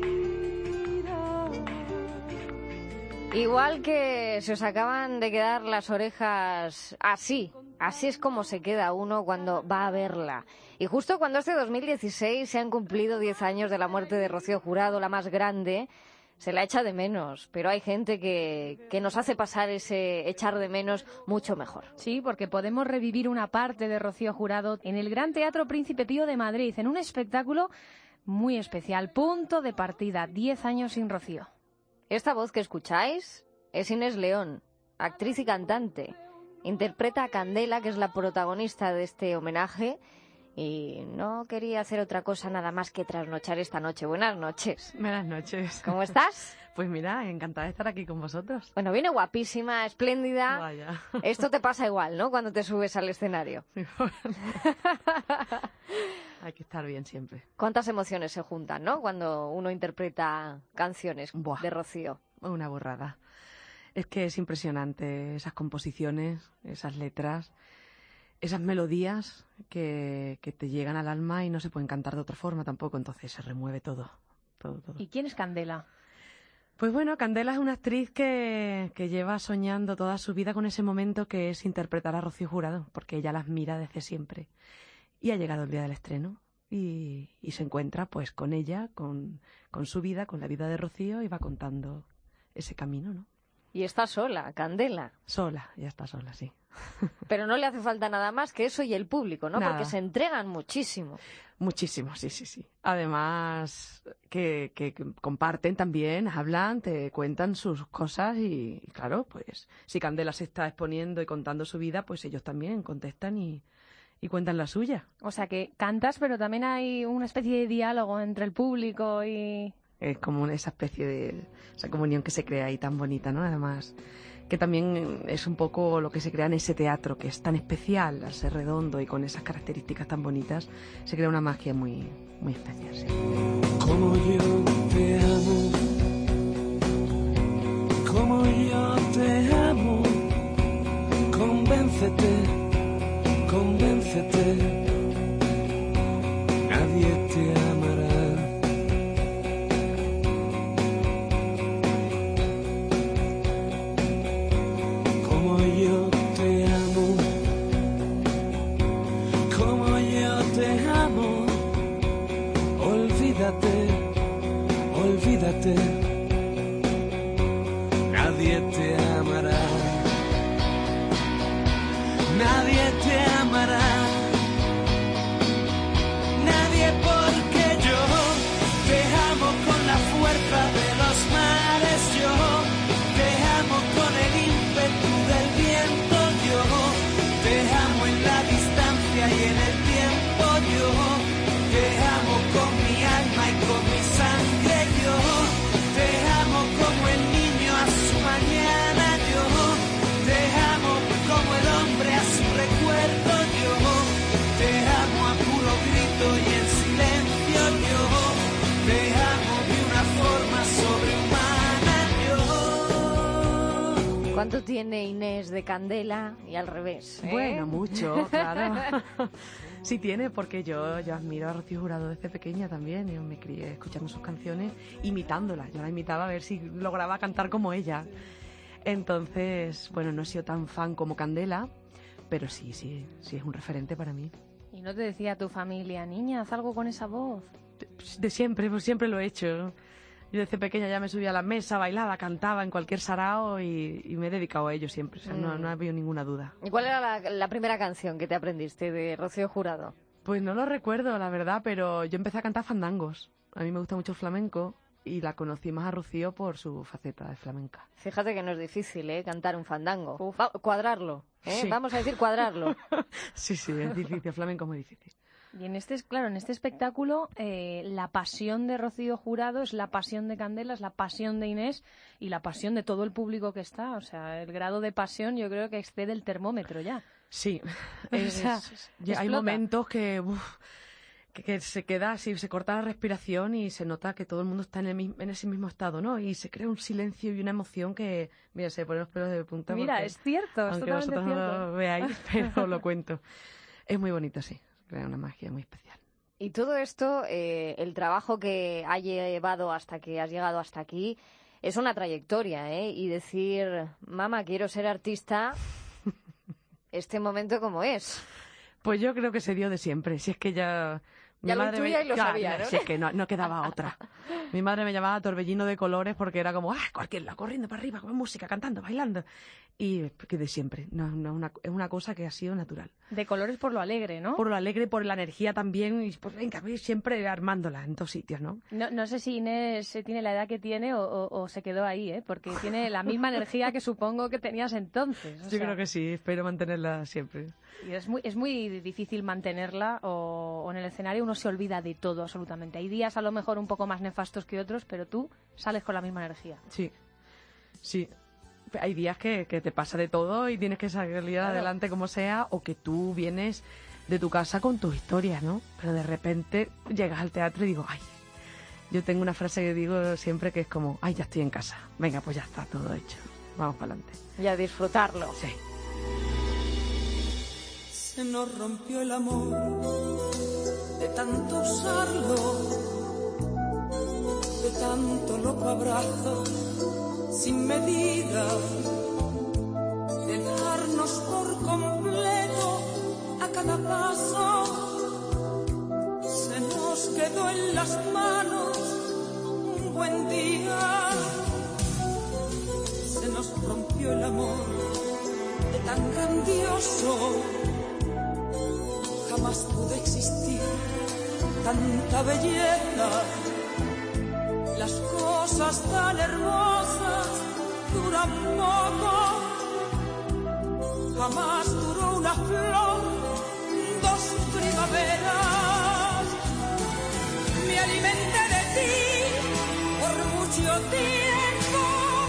Igual que se os acaban de quedar las orejas así, así es como se queda uno cuando va a verla. Y justo cuando este dos mil dieciséis se han cumplido diez años de la muerte de Rocío Jurado, la más grande, se la echa de menos. Pero hay gente que, que nos hace pasar ese echar de menos mucho mejor. Sí, porque podemos revivir una parte de Rocío Jurado en el Gran Teatro Príncipe Pío de Madrid, en un espectáculo muy especial. Punto de partida, diez años sin Rocío. Esta voz que escucháis es Inés León, actriz y cantante. Interpreta a Candela, que es la protagonista de este homenaje, y no quería hacer otra cosa nada más que trasnochar esta noche. Buenas noches. Buenas noches. ¿Cómo estás? Pues mira, encantada de estar aquí con vosotros. Bueno, viene guapísima, espléndida. Vaya. Esto te pasa igual, ¿no? Cuando te subes al escenario. Hay que estar bien siempre. ¿Cuántas emociones se juntan, no? Cuando uno interpreta canciones Buah, de Rocío. Una burrada. Es que es impresionante esas composiciones, esas letras, esas melodías que, que te llegan al alma y no se pueden cantar de otra forma tampoco, entonces se remueve todo, todo, todo. ¿Y quién es Candela? Pues bueno, Candela es una actriz que, que lleva soñando toda su vida con ese momento que es interpretar a Rocío Jurado, porque ella las mira desde siempre. Y ha llegado el día del estreno y, y se encuentra pues con ella, con, con su vida, con la vida de Rocío, y va contando ese camino, ¿no? Y está sola, Candela. Sola, ya está sola, sí. Pero no le hace falta nada más que eso y el público, ¿no? Nada. Porque se entregan muchísimo. Muchísimo, sí, sí, sí. Además, que, que, que comparten también, hablan, te cuentan sus cosas y, y, claro, pues si Candela se está exponiendo y contando su vida, pues ellos también contestan y, y cuentan la suya. O sea que cantas, pero también hay una especie de diálogo entre el público y... Es como esa especie de esa comunión que se crea ahí tan bonita, ¿no? Además, que también es un poco lo que se crea en ese teatro, que es tan especial, al ser redondo y con esas características tan bonitas, se crea una magia muy, muy especial, sí. Como yo te amo, como yo te amo, convéncete, convéncete, nadie te amará. Yo te amo, como yo te amo, olvídate, olvídate, nadie te amará, nadie te amará, nadie porque yo te amo con la fuerza de los mares, yo te amo con el ímpetu del viento, yo te amo en la distancia y en el tiempo, yo te amo con mi alma y con mi sangre, yo te amo como el niño a su mañana, yo te amo como el hombre a su recuerdo, yo te amo a puro grito y en silencio, yo te amo de una forma sobrehumana, yo. ¿Cuánto tiene Inés de Candela y al revés? ¿eh? Bueno, mucho, claro. Sí tiene, porque yo, yo admiro a Rocío Jurado desde pequeña también. Yo me crié escuchando sus canciones, imitándolas. Yo la imitaba a ver si lograba cantar como ella. Entonces, bueno, no he sido tan fan como Candela, pero sí, sí, sí es un referente para mí. ¿Y no te decía tu familia, niña, haz algo con esa voz? De, de siempre, pues siempre lo he hecho. Yo desde pequeña ya me subía a la mesa, bailaba, cantaba en cualquier sarao y, y me he dedicado a ello siempre. O sea, mm. no, no ha habido ninguna duda. ¿Y cuál era la, la primera canción que te aprendiste de Rocío Jurado? Pues no lo recuerdo, la verdad, pero yo empecé a cantar fandangos. A mí me gusta mucho el flamenco y la conocí más a Rocío por su faceta de flamenca. Fíjate que no es difícil, ¿eh? Cantar un fandango. Va, cuadrarlo, ¿eh? Sí. Vamos a decir cuadrarlo. Sí, sí, es difícil. El flamenco es muy difícil. Y en este, claro, en este espectáculo, eh, la pasión de Rocío Jurado es la pasión de Candela, es la pasión de Inés y la pasión de todo el público que está. O sea, el grado de pasión yo creo que excede el termómetro ya. Sí. O Es- sea, ya hay explota. momentos que, uf, que, que se queda así, se corta la respiración y se nota que todo el mundo está en, el, mis- en ese mismo estado, ¿no? Y se crea un silencio y una emoción que, mira, se pone los pelos de punta. Mira, porque- es cierto, es aunque totalmente vosotros no cierto. lo veáis, pero lo cuento. Es muy bonito, sí. Crea una magia muy especial. Y todo esto, eh, el trabajo que ha llevado hasta que has llegado hasta aquí, es una trayectoria, ¿eh? Y decir, mamá, quiero ser artista, este momento como es. Pues yo creo que se dio de siempre. Si es que ya... Mi Ya lo madre intuía me- y lo Ya, sabía, ya, ¿no? Si es que no, no quedaba otra. Mi madre me llamaba torbellino de colores porque era como, ah, cualquier lado, corriendo para arriba, con música, cantando, bailando. Y que de siempre. No, no, una, es una cosa que ha sido natural. De colores por lo alegre, ¿no? Por lo alegre, por la energía también. Y pues venga, voy siempre armándola en todos sitios, ¿no? No, no sé si Inés tiene la edad que tiene o, o- o se quedó ahí, ¿eh? Porque tiene la misma energía que supongo que tenías entonces. o Yo sea, creo que sí, espero mantenerla siempre. Y es muy, es muy difícil mantenerla o, o en el escenario uno se olvida de todo absolutamente. Hay días a lo mejor un poco más nefastos que otros, pero tú sales con la misma energía. Sí, sí. Hay días que, que te pasa de todo y tienes que salir Claro. adelante como sea, o que tú vienes de tu casa con tus historias, ¿no? Pero de repente llegas al teatro y digo, ay, yo tengo una frase que digo siempre que es como, ay, ya estoy en casa. Venga, pues ya está todo hecho. Vamos para adelante. Y a disfrutarlo. Sí. Se nos rompió el amor de tanto usarlo, de tanto loco abrazo sin medida, de darnos por completo a cada paso. Se nos quedó en las manos un buen día, se nos rompió el amor de tan grandioso. Jamás pudo existir tanta belleza. Las cosas tan hermosas duran poco. Jamás duró una flor, dos primaveras. Me alimenté de ti por mucho tiempo.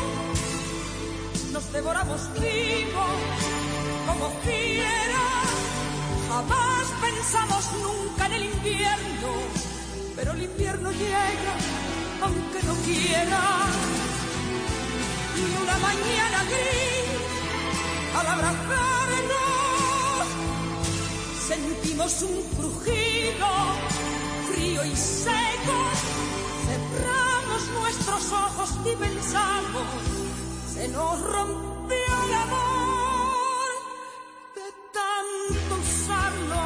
Nos devoramos vivos como fieras. Jamás pensamos nunca en el invierno, pero el invierno llega aunque no quiera. Y una mañana gris, al abrazarnos, sentimos un crujido frío y seco. Cerramos nuestros ojos y pensamos, se nos rompió el amor de tanto usarlo.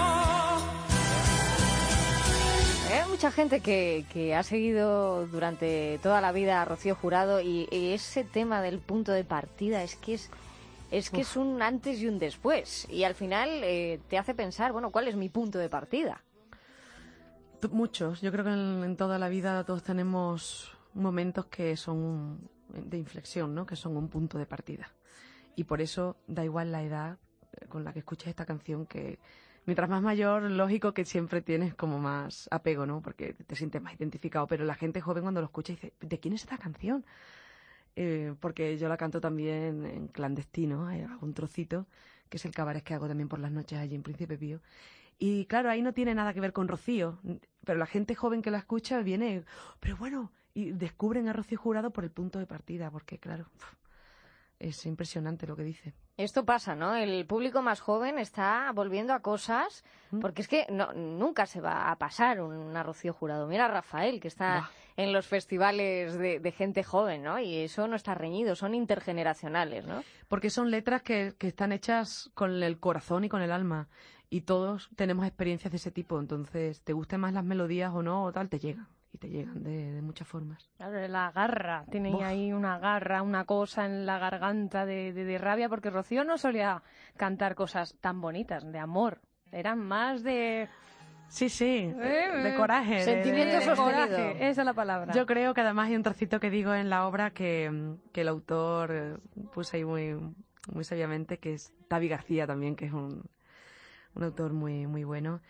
Hay mucha gente que, que ha seguido durante toda la vida a Rocío Jurado y, y ese tema del punto de partida es que es es que es un antes y un después y al final eh, te hace pensar, bueno, ¿cuál es mi punto de partida? T- Muchos. Yo creo que en, en toda la vida todos tenemos momentos que son un- de inflexión, ¿no? Que son un punto de partida. Y por eso da igual la edad eh, con la que escuches esta canción, que mientras más mayor, lógico que siempre tienes como más apego, ¿no? Porque te sientes más identificado. Pero la gente joven cuando lo escucha dice, ¿de quién es esta canción? Eh, porque yo la canto también en clandestino, eh, hago un trocito, que es el cabaret que hago también por las noches allí en Príncipe Pío. Y claro, ahí no tiene nada que ver con Rocío, pero la gente joven que la escucha viene, pero bueno, y descubren a Rocío Jurado por el punto de partida, porque claro, es impresionante lo que dice. Esto pasa, ¿no? El público más joven está volviendo a cosas, porque es que no, nunca se va a pasar una Rocío Jurado. Mira a Rafael, que está Buah. en los festivales de, de gente joven, ¿no? Y eso no está reñido, son intergeneracionales, ¿no? Porque son letras que, que están hechas con el corazón y con el alma. Y todos tenemos experiencias de ese tipo. Entonces, te gusten más las melodías o no, o tal, te llegan. Y te llegan de, de muchas formas. Claro, la garra, tiene Buah. ahí una garra, una cosa en la garganta de, de, de rabia, porque Rocío no solía cantar cosas tan bonitas, de amor. Eran más de... Sí, sí, Eh, de coraje. de- Sentimiento de- de sostenido. coraje, esa es la palabra. Yo creo que además hay un trocito que digo en la obra que, que el autor eh, puso ahí muy, muy sabiamente, que es Tavi García también, que es un, un autor muy, muy bueno,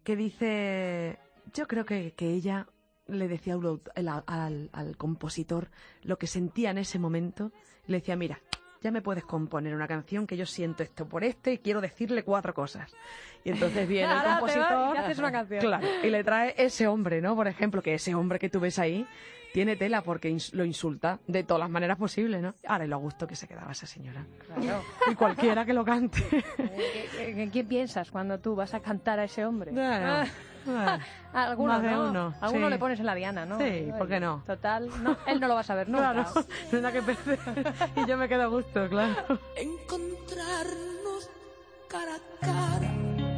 que dice, yo creo que, que ella le decía al, al, al compositor lo que sentía en ese momento, y le decía, mira, ya me puedes componer una canción que yo siento esto por este y quiero decirle cuatro cosas. Y entonces viene el Ahora te vas compositor y haces una canción. Claro, y le trae ese hombre, ¿no? Por ejemplo, que ese hombre que tú ves ahí tiene tela porque ins- lo insulta de todas las maneras posibles, ¿no? Ahora, y lo a gusto que se quedaba esa señora. Claro. Y cualquiera que lo cante. ¿En qué piensas cuando tú vas a cantar a ese hombre? Bueno, bueno, Alguno, más de ¿no? uno, Alguno sí. le pones en la diana, ¿no? Sí, ¿por qué no? Total, no, él no lo va a saber nunca. Claro, no hay nada que perder. Y yo me quedo a gusto, claro. Encontrarnos cara a cara,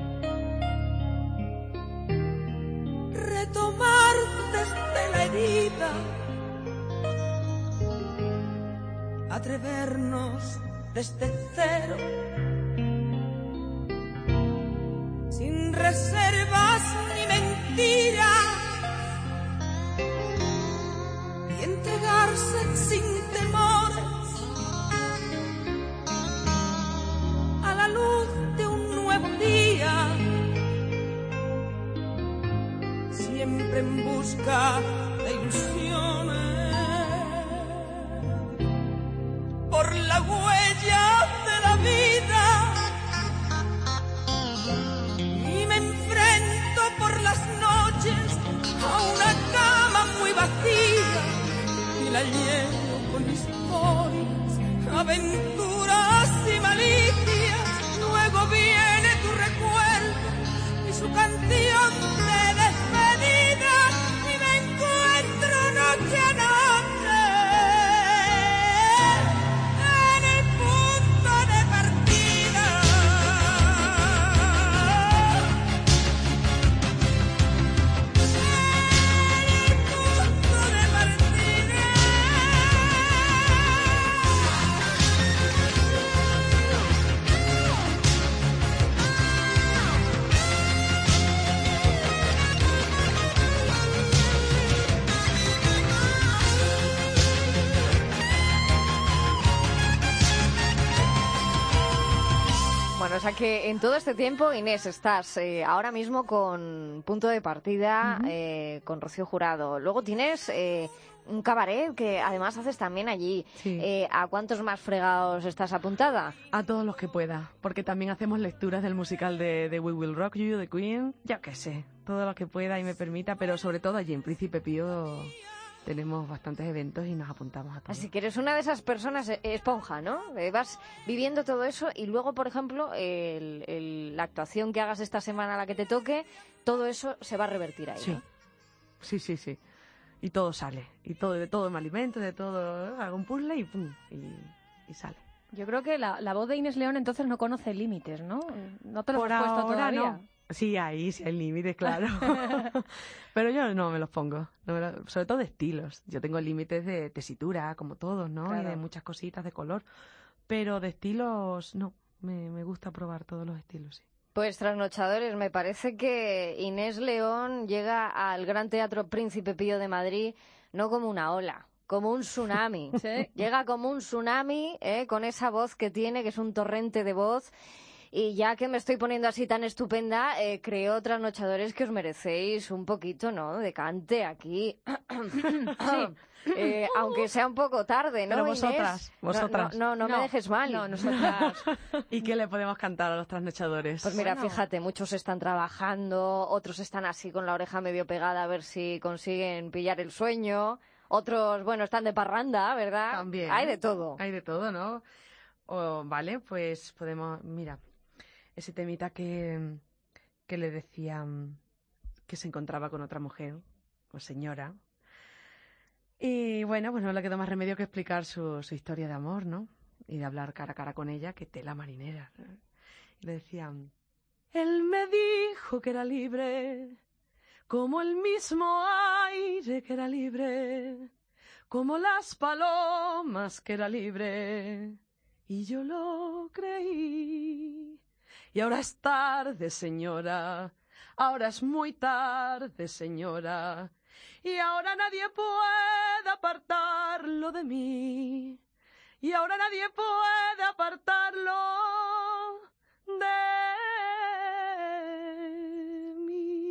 retomar desde la herida, atrevernos desde cero, sin reservas ni mentiras, y entregarse sin temores a la luz de un nuevo día, siempre en busca de ilusiones, por la huella de la vida, y me enfrento por las noches a una cama muy vacía y la lleno con historias, aventuras y malicias. Luego viene tu recuerdo y su canción de despedida, y me encuentro noche a noche en el punto de partida. En el punto de partida. Bueno, o sea que en todo este tiempo, Inés, estás eh, ahora mismo con Punto de Partida, Ujú. eh, con Rocío Jurado. Luego tienes eh, un cabaret que además haces también allí. Sí. Eh, ¿A cuántos más fregados estás apuntada? A todos los que pueda, porque también hacemos lecturas del musical de, de We Will Rock You, de Queen, yo qué sé, todo lo que pueda y me permita, pero sobre todo allí en Príncipe Pío tenemos bastantes eventos y nos apuntamos a todos. Así que eres una de esas personas eh, esponja, ¿no? Eh, vas viviendo todo eso y luego, por ejemplo, el- el- la actuación que hagas esta semana, a la que te toque, todo eso se va a revertir ahí, Sí, ¿no? sí, sí, sí. Y todo sale, y todo de todo me alimento, de todo, hago un puzzle y pum, y, y sale. Yo creo que la, la voz de Inés León entonces no conoce límites, ¿no? No te los Por has puesto ahora todavía. no. Sí, ahí sí hay límites, claro. Pero yo no me los pongo, no me lo- sobre todo de estilos. Yo tengo límites de tesitura, como todos, ¿no? Y Claro. de muchas cositas de color. Pero de estilos, no. Me, me gusta probar todos los estilos, sí. Pues trasnochadores, me parece que Inés León llega al Gran Teatro Príncipe Pío de Madrid no como una ola, como un tsunami. Sí. Llega como un tsunami, ¿eh? Con esa voz que tiene, que es un torrente de voz. Y ya que me estoy poniendo así tan estupenda, eh, creo, trasnochadores, que os merecéis un poquito, ¿no?, de cante aquí. Sí. Eh, aunque sea un poco tarde, ¿no, Pero Inés? vosotras, No, vosotras. No, no, no, me dejes mal. No, nosotras. ¿Y qué le podemos cantar a los trasnochadores? Pues mira, Bueno. fíjate, muchos están trabajando, otros están así con la oreja medio pegada a ver si consiguen pillar el sueño, otros, bueno, están de parranda, ¿verdad? También. Hay de todo. Hay de todo, ¿no? O, vale, pues podemos, mira, ese temita que, que le decía mm, que se encontraba con otra mujer, o señora. Y bueno, pues no le quedó más remedio que explicar su, su historia de amor, ¿no? Y de hablar cara a cara con ella, que tela marinera. Y le decía, él me dijo que era libre, como el mismo aire que era libre, como las palomas que era libre. Y yo lo creí. Y ahora es tarde, señora. Ahora es muy tarde, señora. Y ahora nadie puede apartarlo de mí. Y ahora nadie puede apartarlo de mí.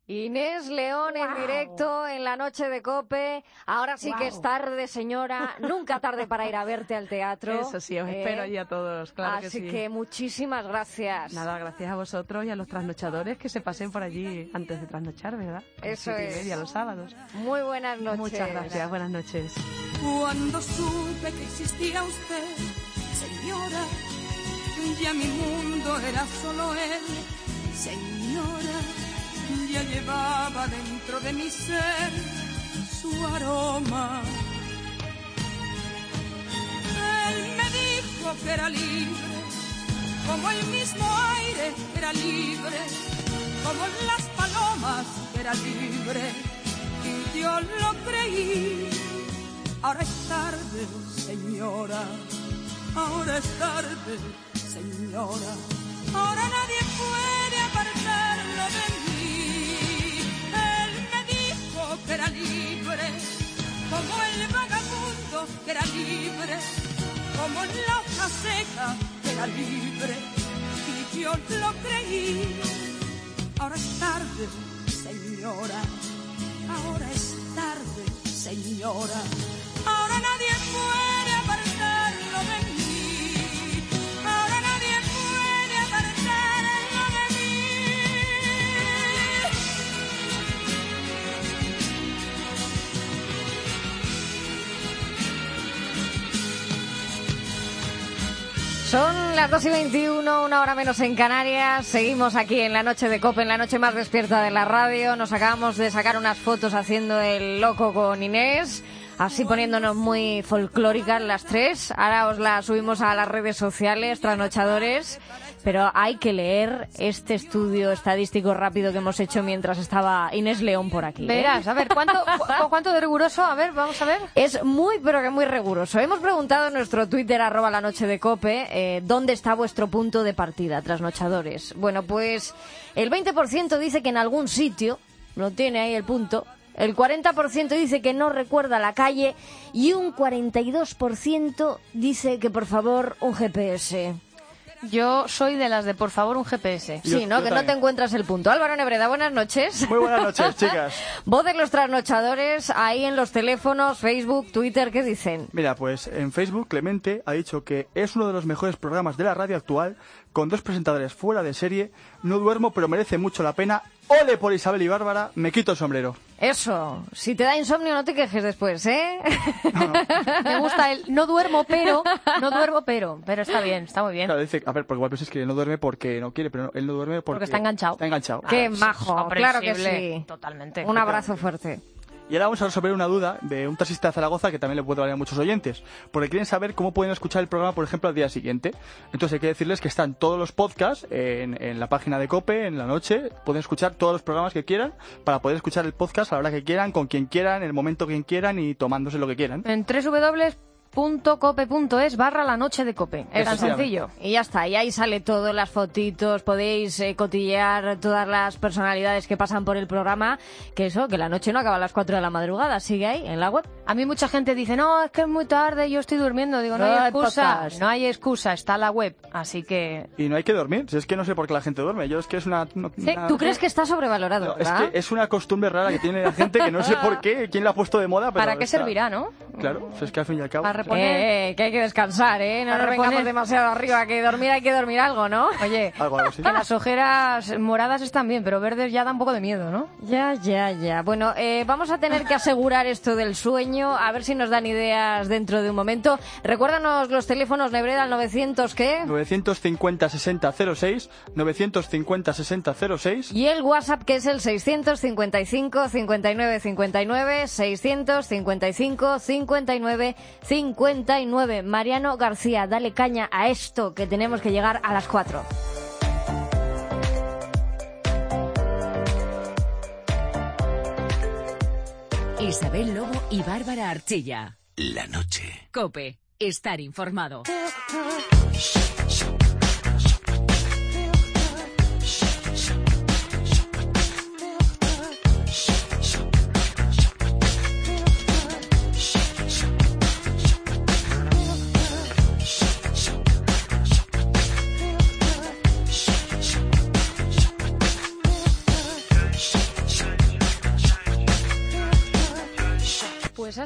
Inés León wow. en directo en la noche de COPE. Ahora sí wow. que es tarde, señora. Nunca tarde para ir a verte al teatro. Eso sí, os eh, espero allí a todos, claro que sí. Así que muchísimas gracias. Nada, gracias a vosotros y a los trasnochadores que se pasen por allí antes de trasnochar, ¿verdad? Eso es. Y media los sábados. Muy buenas noches. Muchas gracias, buenas noches. Cuando supe que existía usted, señora, ya mi mundo era solo él, señora. Ya llevaba dentro de mi ser su aroma. Él me dijo que era libre, como el mismo aire era libre, como las palomas era libre, y yo lo creí. Ahora es tarde, señora, ahora es tarde, señora, ahora nadie puede apartarlo de mí. Que era libre, como el vagabundo que era libre, como la hoja seca que era libre, y yo lo creí. Ahora es tarde, señora, ahora es tarde, señora, ahora nadie puede apartarlo de mí, ahora nadie puede apartarlo de mí. Son las dos y veintiuno, una hora menos en Canarias. Seguimos aquí en la noche de COPE, en la noche más despierta de la radio. Nos acabamos de sacar unas fotos haciendo el loco con Inés, así poniéndonos muy folclóricas las tres. Ahora os las subimos a las redes sociales, trasnochadores. Pero hay que leer este estudio estadístico rápido que hemos hecho mientras estaba Inés León por aquí. ¿eh? Verás, a ver, ¿cuánto, cu ¿cuánto de riguroso? A ver, vamos a ver. Es muy, pero que muy riguroso. Hemos preguntado en nuestro Twitter, arroba la noche de COPE, eh, ¿dónde está vuestro punto de partida, trasnochadores? Bueno, pues el veinte por ciento dice que en algún sitio, lo tiene ahí el punto. El cuarenta por ciento dice que no recuerda la calle y un cuarenta y dos por ciento dice que, por favor, un G P S. Yo soy de las de, por favor, un G P S. Sí, ¿no? Que no te encuentras el punto. Álvaro Nebreda, buenas noches. Muy buenas noches, chicas. Voz de los trasnochadores, ahí en los teléfonos, Facebook, Twitter, ¿qué dicen? Mira, pues en Facebook Clemente ha dicho que es uno de los mejores programas de la radio actual, con dos presentadores fuera de serie. No duermo, pero merece mucho la pena. ¡Ole por Isabel y Bárbara! Me quito el sombrero. Eso, si te da insomnio no te quejes después, ¿eh? No, no. Me gusta el no duermo pero, no duermo pero, pero está bien, está muy bien. Claro, dice, a ver, porque igual piensas que no duerme porque no quiere, pero no, él no duerme porque, porque está enganchado. Está enganchado. Qué majo, claro que sí. Totalmente. Un abrazo fuerte. Y ahora vamos a resolver una duda de un taxista de Zaragoza que también le puede valer a muchos oyentes, porque quieren saber cómo pueden escuchar el programa, por ejemplo, al día siguiente. Entonces hay que decirles que están todos los podcasts en, en la página de COPE, en la noche. Pueden escuchar todos los programas que quieran para poder escuchar el podcast a la hora que quieran, con quien quieran, en el momento que quieran y tomándose lo que quieran. En doble u doble u doble u punto cope punto es barra la noche de COPE. Es tan sencillo. Y ya está, y ahí sale todo, las fotitos, podéis eh, cotillear todas las personalidades que pasan por el programa, que eso, que la noche no acaba a las cuatro de la madrugada, sigue ahí en la web. A mí mucha gente dice, no, es que es muy tarde, yo estoy durmiendo. Digo, no, no hay excusa, podcast. no hay excusa, está la web, así que... Y no hay que dormir, si es que no sé por qué la gente duerme, yo es que es una... una ¿Sí? ¿Tú crees que está sobrevalorado, no, verdad? Es que es una costumbre rara que tiene la gente que no sé por qué, quién la ha puesto de moda, pero... ¿Para qué está... servirá, no? Claro, pues es que al fin y al cabo... Para reponer... Eh, que hay que descansar, ¿eh? No nos vengamos demasiado arriba, que dormir hay que dormir algo, ¿no? Oye, algo, algo, sí. Que las ojeras moradas están bien, pero verdes ya da un poco de miedo, ¿no? Ya, ya, ya. Bueno, eh, vamos a tener que asegurar esto del sueño, a ver si nos dan ideas dentro de un momento. Recuérdanos los teléfonos, Nebreda, al novecientos, ¿qué? novecientos cincuenta sesenta cero seis, novecientos cincuenta sesenta cero seis. Y el WhatsApp, que es el seiscientos cincuenta y cinco cincuenta y nueve cincuenta y nueve, seiscientos cincuenta y cinco cincuenta y nueve cincuenta y nueve. Mariano García, dale caña a esto, que tenemos que llegar a las cuatro. Isabel Lobo y Bárbara Archilla. La noche. COPE. Estar informado.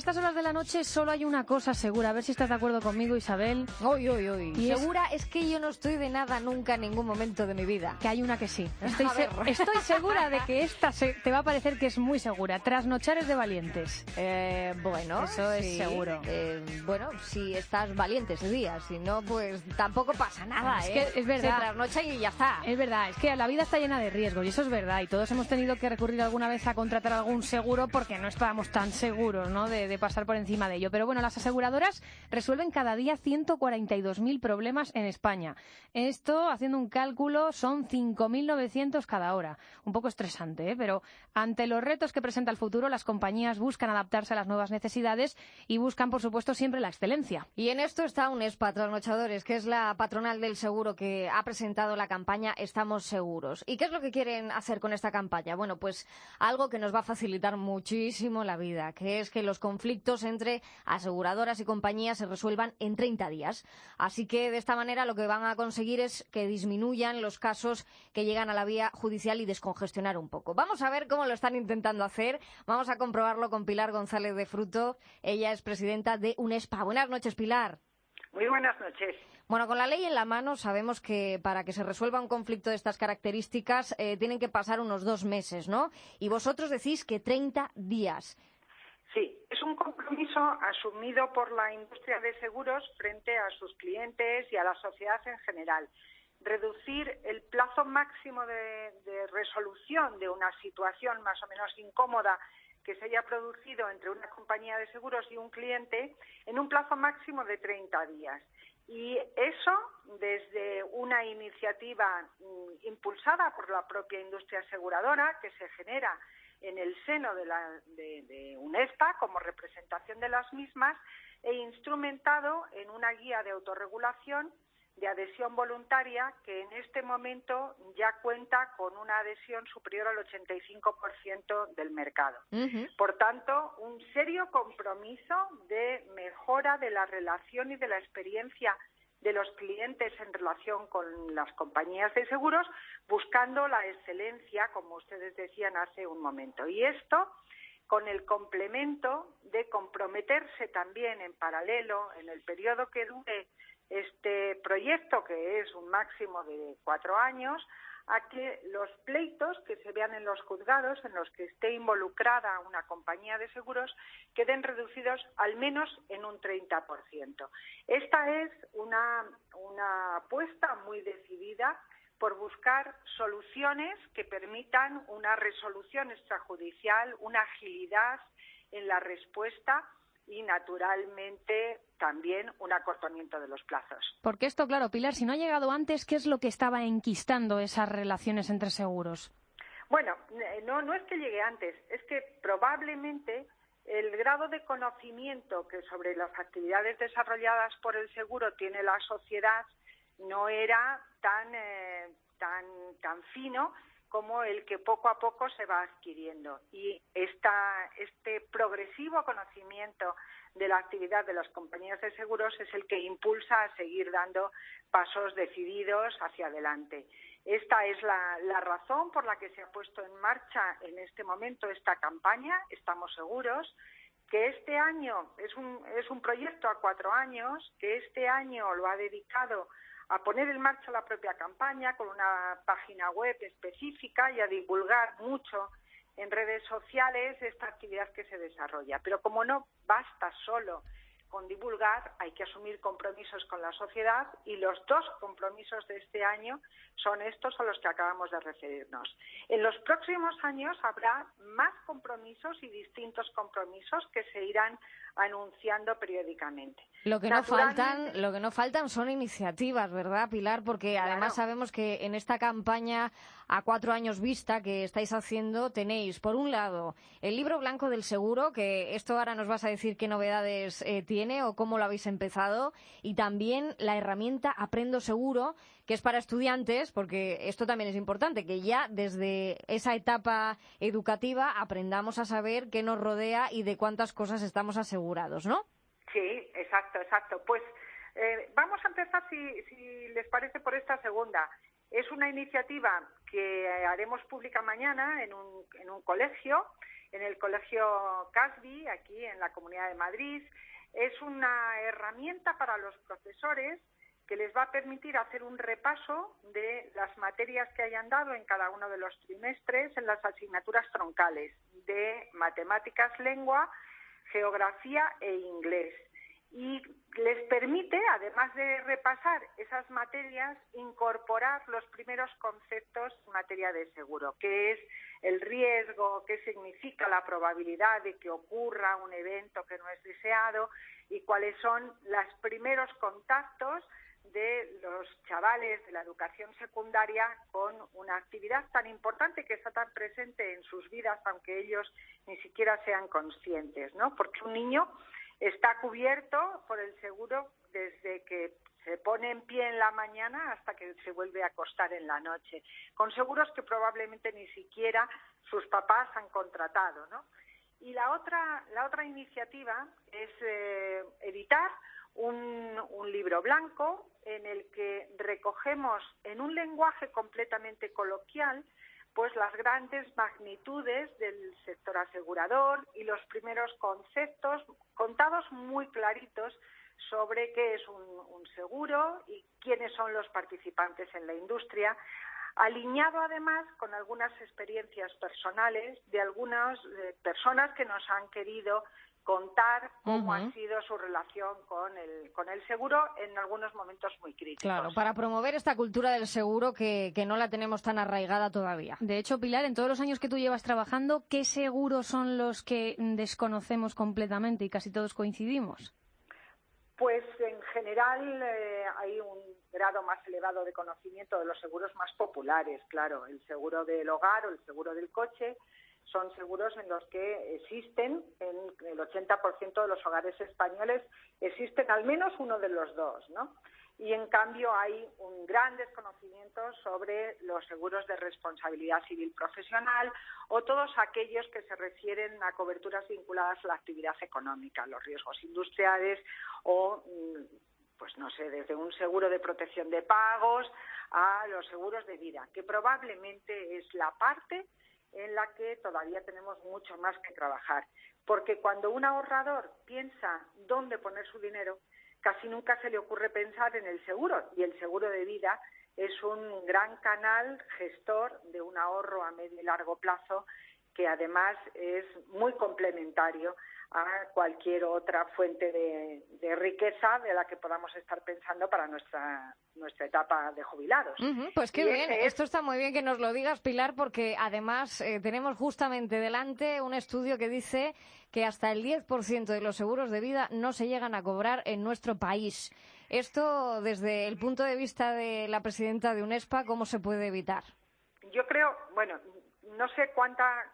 estas horas de la noche solo hay una cosa segura. A ver si estás de acuerdo conmigo, Isabel. Uy, uy, uy. Y Segura es... es que yo no estoy de nada nunca en ningún momento de mi vida. Que hay una que sí. Estoy, se... ver. Estoy segura de que esta se... te va a parecer que es muy segura. Trasnochares de valientes. Eh, bueno, eso es sí. seguro. Eh, bueno, si estás valiente ese día, si no, pues tampoco pasa nada. Es ¿eh? que es verdad. Se trasnocha y ya está. Es verdad, es que la vida está llena de riesgos y eso es verdad. Y todos hemos tenido que recurrir alguna vez a contratar algún seguro porque no estábamos tan seguros, ¿no?, de, de pasar por encima de ello. Pero bueno, las aseguradoras resuelven cada día ciento cuarenta y dos mil problemas en España. Esto, haciendo un cálculo, son cinco mil novecientos cada hora. Un poco estresante, ¿eh? Pero ante los retos que presenta el futuro, las compañías buscan adaptarse a las nuevas necesidades y buscan, por supuesto, siempre la excelencia. Y en esto está UNESPA, Trasnochadores, que es la patronal del seguro que ha presentado la campaña Estamos Seguros. ¿Y qué es lo que quieren hacer con esta campaña? Bueno, pues algo que nos va a facilitar muchísimo la vida, que es que los conflictos entre aseguradoras y compañías se resuelvan en treinta días. Así que de esta manera lo que van a conseguir es que disminuyan los casos que llegan a la vía judicial y descongestionar un poco. Vamos a ver cómo lo están intentando hacer. Vamos a comprobarlo con Pilar González de Fruto. Ella es presidenta de UNESPA. Buenas noches, Pilar. Muy buenas noches. Bueno, con la ley en la mano sabemos que para que se resuelva un conflicto de estas características eh, tienen que pasar unos dos meses, ¿no? Y vosotros decís que treinta días. Sí, es un compromiso asumido por la industria de seguros frente a sus clientes y a la sociedad en general. Reducir el plazo máximo de, de resolución de una situación más o menos incómoda que se haya producido entre una compañía de seguros y un cliente en un plazo máximo de treinta días. Y eso desde una iniciativa mm, impulsada por la propia industria aseguradora que se genera en el seno de, la, de, de UNESPA como representación de las mismas e instrumentado en una guía de autorregulación de adhesión voluntaria que en este momento ya cuenta con una adhesión superior al ochenta y cinco por ciento del mercado. Uh-huh. Por tanto, un serio compromiso de mejora de la relación y de la experiencia de los clientes en relación con las compañías de seguros, buscando la excelencia, como ustedes decían hace un momento. Y esto con el complemento de comprometerse también en paralelo, en el periodo que dure este proyecto, que es un máximo de cuatro años, a que los pleitos que se vean en los juzgados en los que esté involucrada una compañía de seguros queden reducidos al menos en un treinta por ciento. Esta es una, una apuesta muy decidida por buscar soluciones que permitan una resolución extrajudicial, una agilidad en la respuesta y, naturalmente, también un acortamiento de los plazos. Porque esto, claro, Pilar, si no ha llegado antes, ¿qué es lo que estaba enquistando esas relaciones entre seguros? Bueno, no, no es que llegue antes, es que probablemente el grado de conocimiento que sobre las actividades desarrolladas por el seguro tiene la sociedad no era tan, eh, tan, tan fino como el que poco a poco se va adquiriendo. Y esta, este progresivo conocimiento de la actividad de las compañías de seguros es el que impulsa a seguir dando pasos decididos hacia adelante. Esta es la, la razón por la que se ha puesto en marcha en este momento esta campaña, Estamos Seguros, que este año es un, es un proyecto a cuatro años, que este año lo ha dedicado a poner en marcha la propia campaña con una página web específica y a divulgar mucho en redes sociales esta actividad que se desarrolla. Pero como no basta solo con divulgar, hay que asumir compromisos con la sociedad y los dos compromisos de este año son estos a los que acabamos de referirnos. En los próximos años habrá más compromisos y distintos compromisos que se irán anunciando periódicamente. Lo que no faltan, lo que no faltan son iniciativas, ¿verdad, Pilar? Porque claro, además sabemos que en esta campaña a cuatro años vista que estáis haciendo tenéis, por un lado, el libro blanco del seguro, que esto ahora nos vas a decir qué novedades eh, tiene o cómo lo habéis empezado, y también la herramienta Aprendo Seguro, que es para estudiantes, porque esto también es importante, que ya desde esa etapa educativa aprendamos a saber qué nos rodea y de cuántas cosas estamos asegurados, ¿no? Sí, exacto, exacto. Pues eh, vamos a empezar, si, si les parece, por esta segunda. Es una iniciativa que haremos pública mañana en un, en un colegio en el Colegio Casby, aquí en la Comunidad de Madrid. Es una herramienta para los profesores que les va a permitir hacer un repaso de las materias que hayan dado en cada uno de los trimestres en las asignaturas troncales de matemáticas, lengua, geografía e inglés. Y les permite, además de repasar esas materias, incorporar los primeros conceptos en materia de seguro, que es el riesgo, qué significa la probabilidad de que ocurra un evento que no es deseado y cuáles son los primeros contactos de los chavales de la educación secundaria con una actividad tan importante que está tan presente en sus vidas, aunque ellos ni siquiera sean conscientes, ¿no? Porque un niño está cubierto por el seguro desde que se pone en pie en la mañana hasta que se vuelve a acostar en la noche, con seguros que probablemente ni siquiera sus papás han contratado, ¿no? Y la otra, la otra iniciativa es eh, editar un, un libro blanco en el que recogemos en un lenguaje completamente coloquial pues las grandes magnitudes del sector asegurador y los primeros conceptos contados muy claritos sobre qué es un, un seguro y quiénes son los participantes en la industria, alineado además con algunas experiencias personales de algunas eh, personas que nos han querido contar cómo uh-huh. ha sido su relación con el, con el seguro en algunos momentos muy críticos. Claro, para promover esta cultura del seguro que, que no la tenemos tan arraigada todavía. De hecho, Pilar, en todos los años que tú llevas trabajando, ¿qué seguros son los que desconocemos completamente y casi todos coincidimos? Pues en general eh, hay un grado más elevado de conocimiento de los seguros más populares, claro, el seguro del hogar o el seguro del coche. Son seguros en los que existen, en el ochenta por ciento de los hogares españoles, existen al menos uno de los dos, ¿no? Y en cambio hay un gran desconocimiento sobre los seguros de responsabilidad civil profesional o todos aquellos que se refieren a coberturas vinculadas a la actividad económica, los riesgos industriales o, pues no sé, desde un seguro de protección de pagos a los seguros de vida, que probablemente es la parte en la que todavía tenemos mucho más que trabajar. Porque cuando un ahorrador piensa dónde poner su dinero, casi nunca se le ocurre pensar en el seguro. Y el seguro de vida es un gran canal gestor de un ahorro a medio y largo plazo que además es muy complementario a cualquier otra fuente de, de riqueza de la que podamos estar pensando para nuestra nuestra etapa de jubilados. Uh-huh, pues qué y bien, es... esto está muy bien que nos lo digas, Pilar, porque además eh, tenemos justamente delante un estudio que dice que hasta el diez por ciento de los seguros de vida no se llegan a cobrar en nuestro país. Esto, desde el punto de vista de la presidenta de UNESPA, ¿cómo se puede evitar? Yo creo, bueno, no sé cuánta...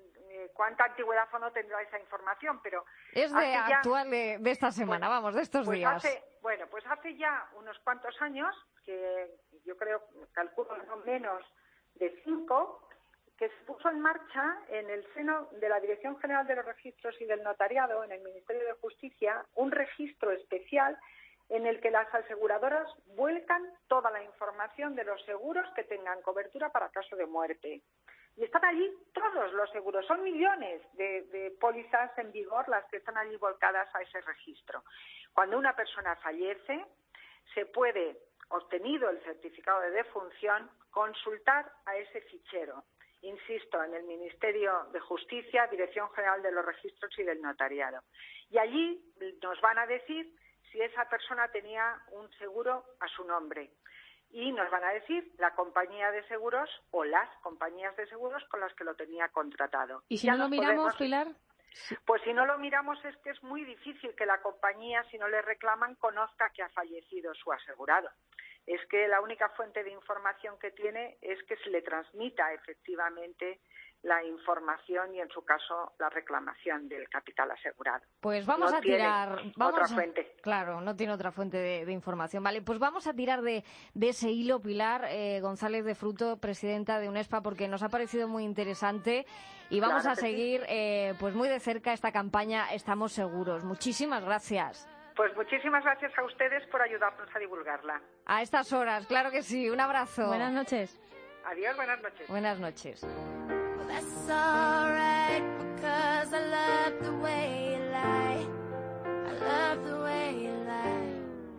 cuánta antigüedad o no tendrá esa información, pero... Es de ya, actual de, de esta semana, pues, vamos, de estos pues días. Hace, bueno, pues hace ya unos cuantos años, que yo creo, calculo no menos de cinco, que se puso en marcha en el seno de la Dirección General de los Registros y del Notariado, en el Ministerio de Justicia, un registro especial en el que las aseguradoras vuelcan toda la información de los seguros que tengan cobertura para caso de muerte. Y están allí todos los seguros, son millones de, de pólizas en vigor las que están allí volcadas a ese registro. Cuando una persona fallece, se puede, obtenido el certificado de defunción, consultar a ese fichero. Insisto, en el Ministerio de Justicia, Dirección General de los Registros y del Notariado. Y allí nos van a decir si esa persona tenía un seguro a su nombre. Y nos van a decir la compañía de seguros o las compañías de seguros con las que lo tenía contratado. ¿Y si ya no lo miramos, podemos... Pilar? Pues si no lo miramos es que es muy difícil que la compañía, si no le reclaman, conozca que ha fallecido su asegurado. Es que la única fuente de información que tiene es que se le transmita efectivamente la información y, en su caso, la reclamación del capital asegurado. Pues vamos no a tirar... Tiene vamos otra a, fuente. Claro, no tiene otra fuente de, de información. Vale, pues vamos a tirar de, de ese hilo, Pilar eh, González de Fruto, presidenta de UNESPA, porque nos ha parecido muy interesante y vamos Claro a que seguir sí. eh, pues muy de cerca esta campaña Estamos Seguros. Muchísimas gracias. Pues muchísimas gracias a ustedes por ayudarnos a divulgarla. A estas horas, claro que sí. Un abrazo. Buenas noches. Adiós, buenas noches. Buenas noches. That's alright, because I love the way you lie. I love the way you lie.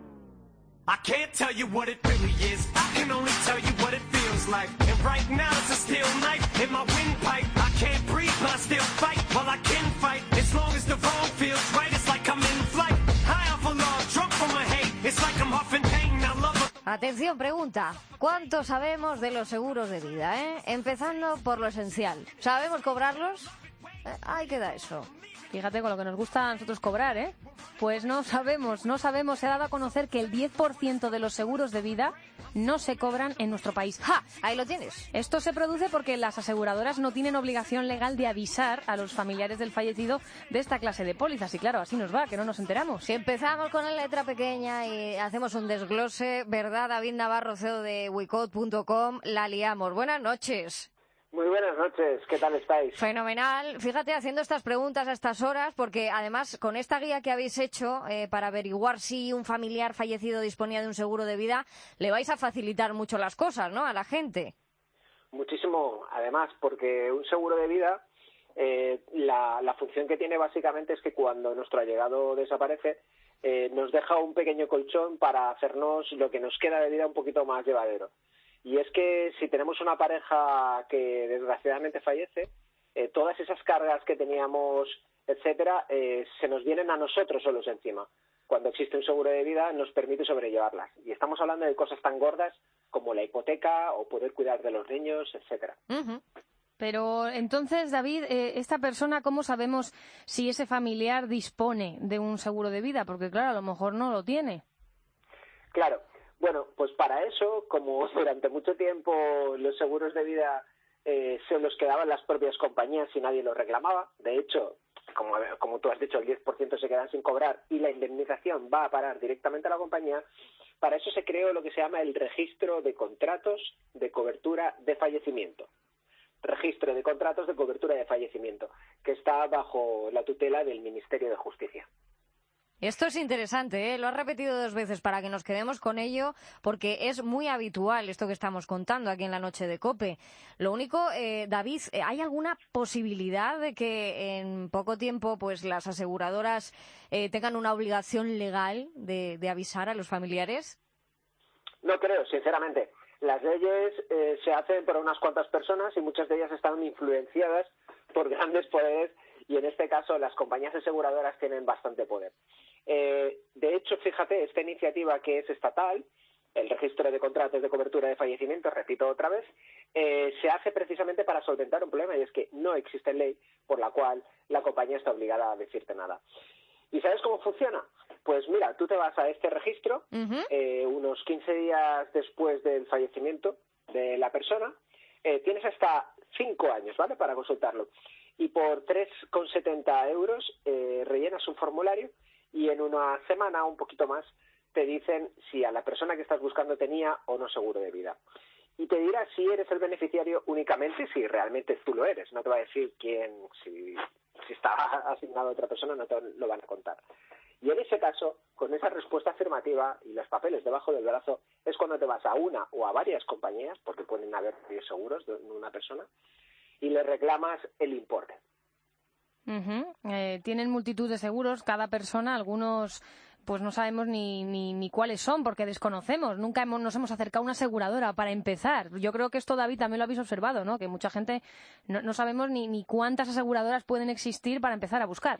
I can't tell you what it really is. I can only tell you what it feels like. And right now it's a steel knife in my windpipe. I can't breathe, but I still fight. Well, I can fight as long as the wrong feels right. It's like I'm in flight. High off a log, drunk from my hate. It's like I'm huffing pain. I love it. Atención, pregunta. ¿Cuánto sabemos de los seguros de vida, eh? Empezando por lo esencial. ¿Sabemos cobrarlos? Eh, ahí queda eso. Fíjate con lo que nos gusta a nosotros cobrar, ¿eh? Pues no sabemos, no sabemos. Se ha dado a conocer que el diez por ciento de los seguros de vida no se cobran en nuestro país. ¡Ja! Ahí lo tienes. Esto se produce porque las aseguradoras no tienen obligación legal de avisar a los familiares del fallecido de esta clase de pólizas. Y claro, así nos va, que no nos enteramos. Si empezamos con la letra pequeña y hacemos un desglose, ¿verdad, David Navarro, C E O de wecode punto com? La liamos. Buenas noches. Muy buenas noches, ¿qué tal estáis? Fenomenal. Fíjate, haciendo estas preguntas a estas horas, porque además con esta guía que habéis hecho eh, para averiguar si un familiar fallecido disponía de un seguro de vida, le vais a facilitar mucho las cosas, ¿no?, a la gente. Muchísimo, además, porque un seguro de vida, eh, la, la función que tiene básicamente es que cuando nuestro allegado desaparece, eh, nos deja un pequeño colchón para hacernos lo que nos queda de vida un poquito más llevadero. Y es que si tenemos una pareja que desgraciadamente fallece, eh, todas esas cargas que teníamos, etcétera, eh, se nos vienen a nosotros solos encima. Cuando existe un seguro de vida nos permite sobrellevarlas. Y estamos hablando de cosas tan gordas como la hipoteca o poder cuidar de los niños, etcétera. Uh-huh. Pero entonces, David, eh, esta persona, ¿cómo sabemos si ese familiar dispone de un seguro de vida? Porque claro, a lo mejor no lo tiene. Claro. Bueno, pues para eso, como durante mucho tiempo los seguros de vida eh, se los quedaban las propias compañías y nadie los reclamaba, de hecho, como, como tú has dicho, el diez por ciento se quedan sin cobrar y la indemnización va a parar directamente a la compañía, para eso se creó lo que se llama el Registro de Contratos de Cobertura de Fallecimiento. Registro de Contratos de Cobertura de Fallecimiento, que está bajo la tutela del Ministerio de Justicia. Esto es interesante, ¿eh? Lo has repetido dos veces para que nos quedemos con ello, porque es muy habitual esto que estamos contando aquí en la noche de COPE. Lo único, eh, David, ¿hay alguna posibilidad de que en poco tiempo pues las aseguradoras eh, tengan una obligación legal de, de avisar a los familiares? No creo, sinceramente. Las leyes eh, se hacen por unas cuantas personas y muchas de ellas están influenciadas por grandes poderes y en este caso las compañías aseguradoras tienen bastante poder. Eh, de hecho, fíjate, esta iniciativa que es estatal, el Registro de Contratos de Cobertura de Fallecimiento, repito otra vez, eh, se hace precisamente para solventar un problema y es que no existe ley por la cual la compañía está obligada a decirte nada. ¿Y sabes cómo funciona? Pues mira, tú te vas a este registro uh-huh. eh, unos quince días después del fallecimiento de la persona, eh, tienes hasta cinco años, ¿vale?, para consultarlo. Y por tres con setenta euros eh, rellenas un formulario y en una semana o un poquito más te dicen si a la persona que estás buscando tenía o no seguro de vida. Y te dirá si eres el beneficiario únicamente si realmente tú lo eres. No te va a decir quién, si, si está asignado a otra persona, no te lo van a contar. Y en ese caso, con esa respuesta afirmativa y los papeles debajo del brazo, es cuando te vas a una o a varias compañías, porque pueden haber varios seguros de una persona, y le reclamas el importe. Uh-huh. Eh, tienen multitud de seguros, cada persona, algunos pues no sabemos ni, ni, ni cuáles son porque desconocemos, nunca hemos, nos hemos acercado a una aseguradora para empezar. Yo creo que esto, David, también lo habéis observado, ¿no?, que mucha gente no, no sabemos ni, ni cuántas aseguradoras pueden existir para empezar a buscar.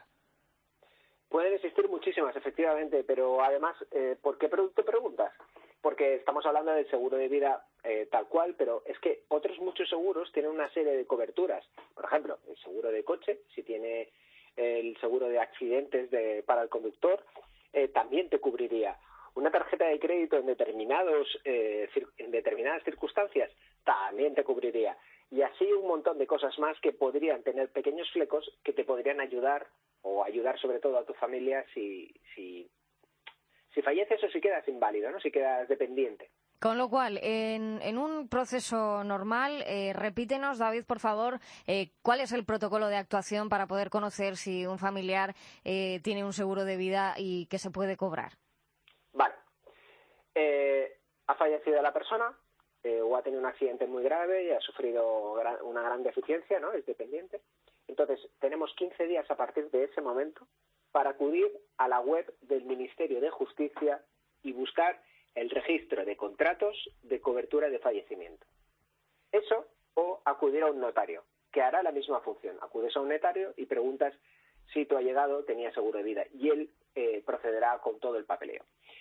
Pueden existir muchísimas, efectivamente, pero además, eh, ¿por qué te preguntas? Porque estamos hablando del seguro de vida eh, tal cual, pero es que otros muchos seguros tienen una serie de coberturas. Por ejemplo, el seguro de coche, si tiene el seguro de accidentes de, para el conductor, eh, también te cubriría. Una tarjeta de crédito en, determinados, eh, en determinadas circunstancias también te cubriría. Y así un montón de cosas más que podrían tener pequeños flecos que te podrían ayudar o ayudar sobre todo a tu familia si, si, si falleces o si quedas inválido, ¿no?, si quedas dependiente. Con lo cual, en, en un proceso normal, eh, repítenos, David, por favor, eh, cuál es el protocolo de actuación para poder conocer si un familiar eh, tiene un seguro de vida y que se puede cobrar. Vale. Eh, ha fallecido la persona, eh, o ha tenido un accidente muy grave y ha sufrido gran, una gran deficiencia, ¿no? Es dependiente. Entonces, tenemos quince días a partir de ese momento para acudir a la web del Ministerio de Justicia y buscar el registro de contratos de cobertura de fallecimiento. Eso, o acudir a un notario, que hará la misma función. Acudes a un notario y preguntas si tu allegado tenía seguro de vida y él eh, procederá con todo el papeleo.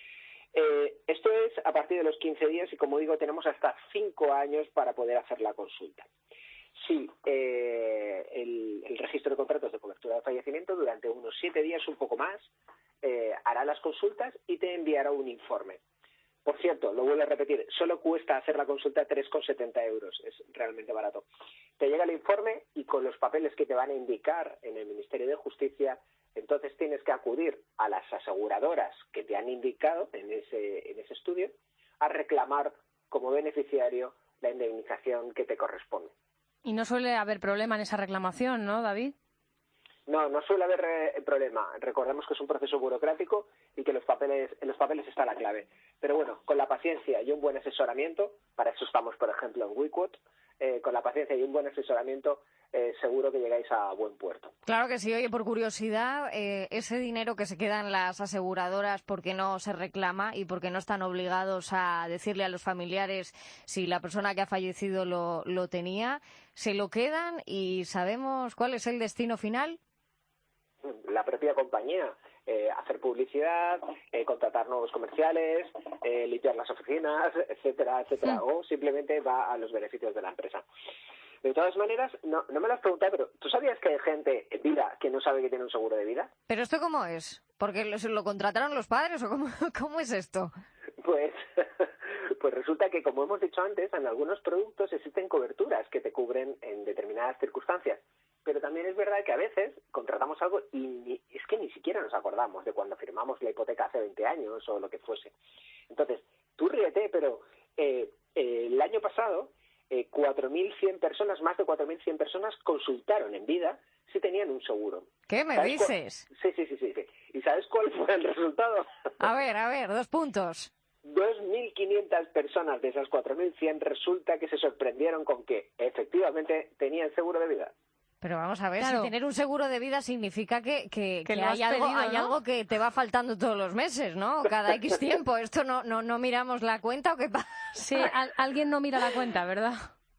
Eh, esto es a partir de los quince días y, como digo, tenemos hasta cinco años para poder hacer la consulta. Sí, eh, el, el registro de contratos de cobertura de fallecimiento durante unos siete días, un poco más, eh, hará las consultas y te enviará un informe. Por cierto, lo vuelvo a repetir, solo cuesta hacer la consulta tres con setenta euros, es realmente barato. Te llega el informe y con los papeles que te van a indicar en el Ministerio de Justicia, entonces tienes que acudir a las aseguradoras que te han indicado en ese, en ese estudio a reclamar como beneficiario la indemnización que te corresponde. Y no suele haber problema en esa reclamación, ¿no, David? No, no suele haber eh, problema. Recordemos que es un proceso burocrático y que los papeles, en los papeles está la clave. Pero bueno, con la paciencia y un buen asesoramiento, para eso estamos, por ejemplo, en WeQuote, eh, con la paciencia y un buen asesoramiento, eh, seguro que llegáis a buen puerto. Claro que sí. Oye, por curiosidad, eh, ese dinero que se quedan las aseguradoras porque no se reclama y porque no están obligados a decirle a los familiares si la persona que ha fallecido lo, lo tenía, ¿se lo quedan y sabemos cuál es el destino final? La propia compañía, eh, hacer publicidad, eh, contratar nuevos comerciales, eh, limpiar las oficinas, etcétera, etcétera, sí. O simplemente va a los beneficios de la empresa. De todas maneras, no, no me lo has preguntado, pero ¿tú sabías que hay gente en vida que no sabe que tiene un seguro de vida? ¿Pero esto cómo es? ¿Porque lo, lo contrataron los padres o cómo, cómo es esto? Pues, pues resulta que, como hemos dicho antes, en algunos productos existen coberturas que te cubren en determinadas circunstancias. Pero también es verdad que a veces contratamos algo y ni, es que ni siquiera nos acordamos de cuando firmamos la hipoteca hace veinte años o lo que fuese. Entonces, tú ríete, pero eh, eh, el año pasado eh, cuatro mil cien personas, más de cuatro mil cien personas consultaron en vida si tenían un seguro. ¿Qué me dices? Sí, sí, sí, sí, sí. ¿Y sabes cuál fue el resultado? A ver, a ver, dos puntos. dos mil quinientas personas de esas cuatro mil cien resulta que se sorprendieron con que efectivamente tenían seguro de vida. Pero vamos a ver, claro. Si tener un seguro de vida significa que, que, que que hay, algo, pedido, hay ¿no? algo que te va faltando todos los meses, ¿no? Cada X tiempo. ¿Esto no, no, no miramos la cuenta o qué pasa? Sí, al, alguien no mira la cuenta, ¿verdad?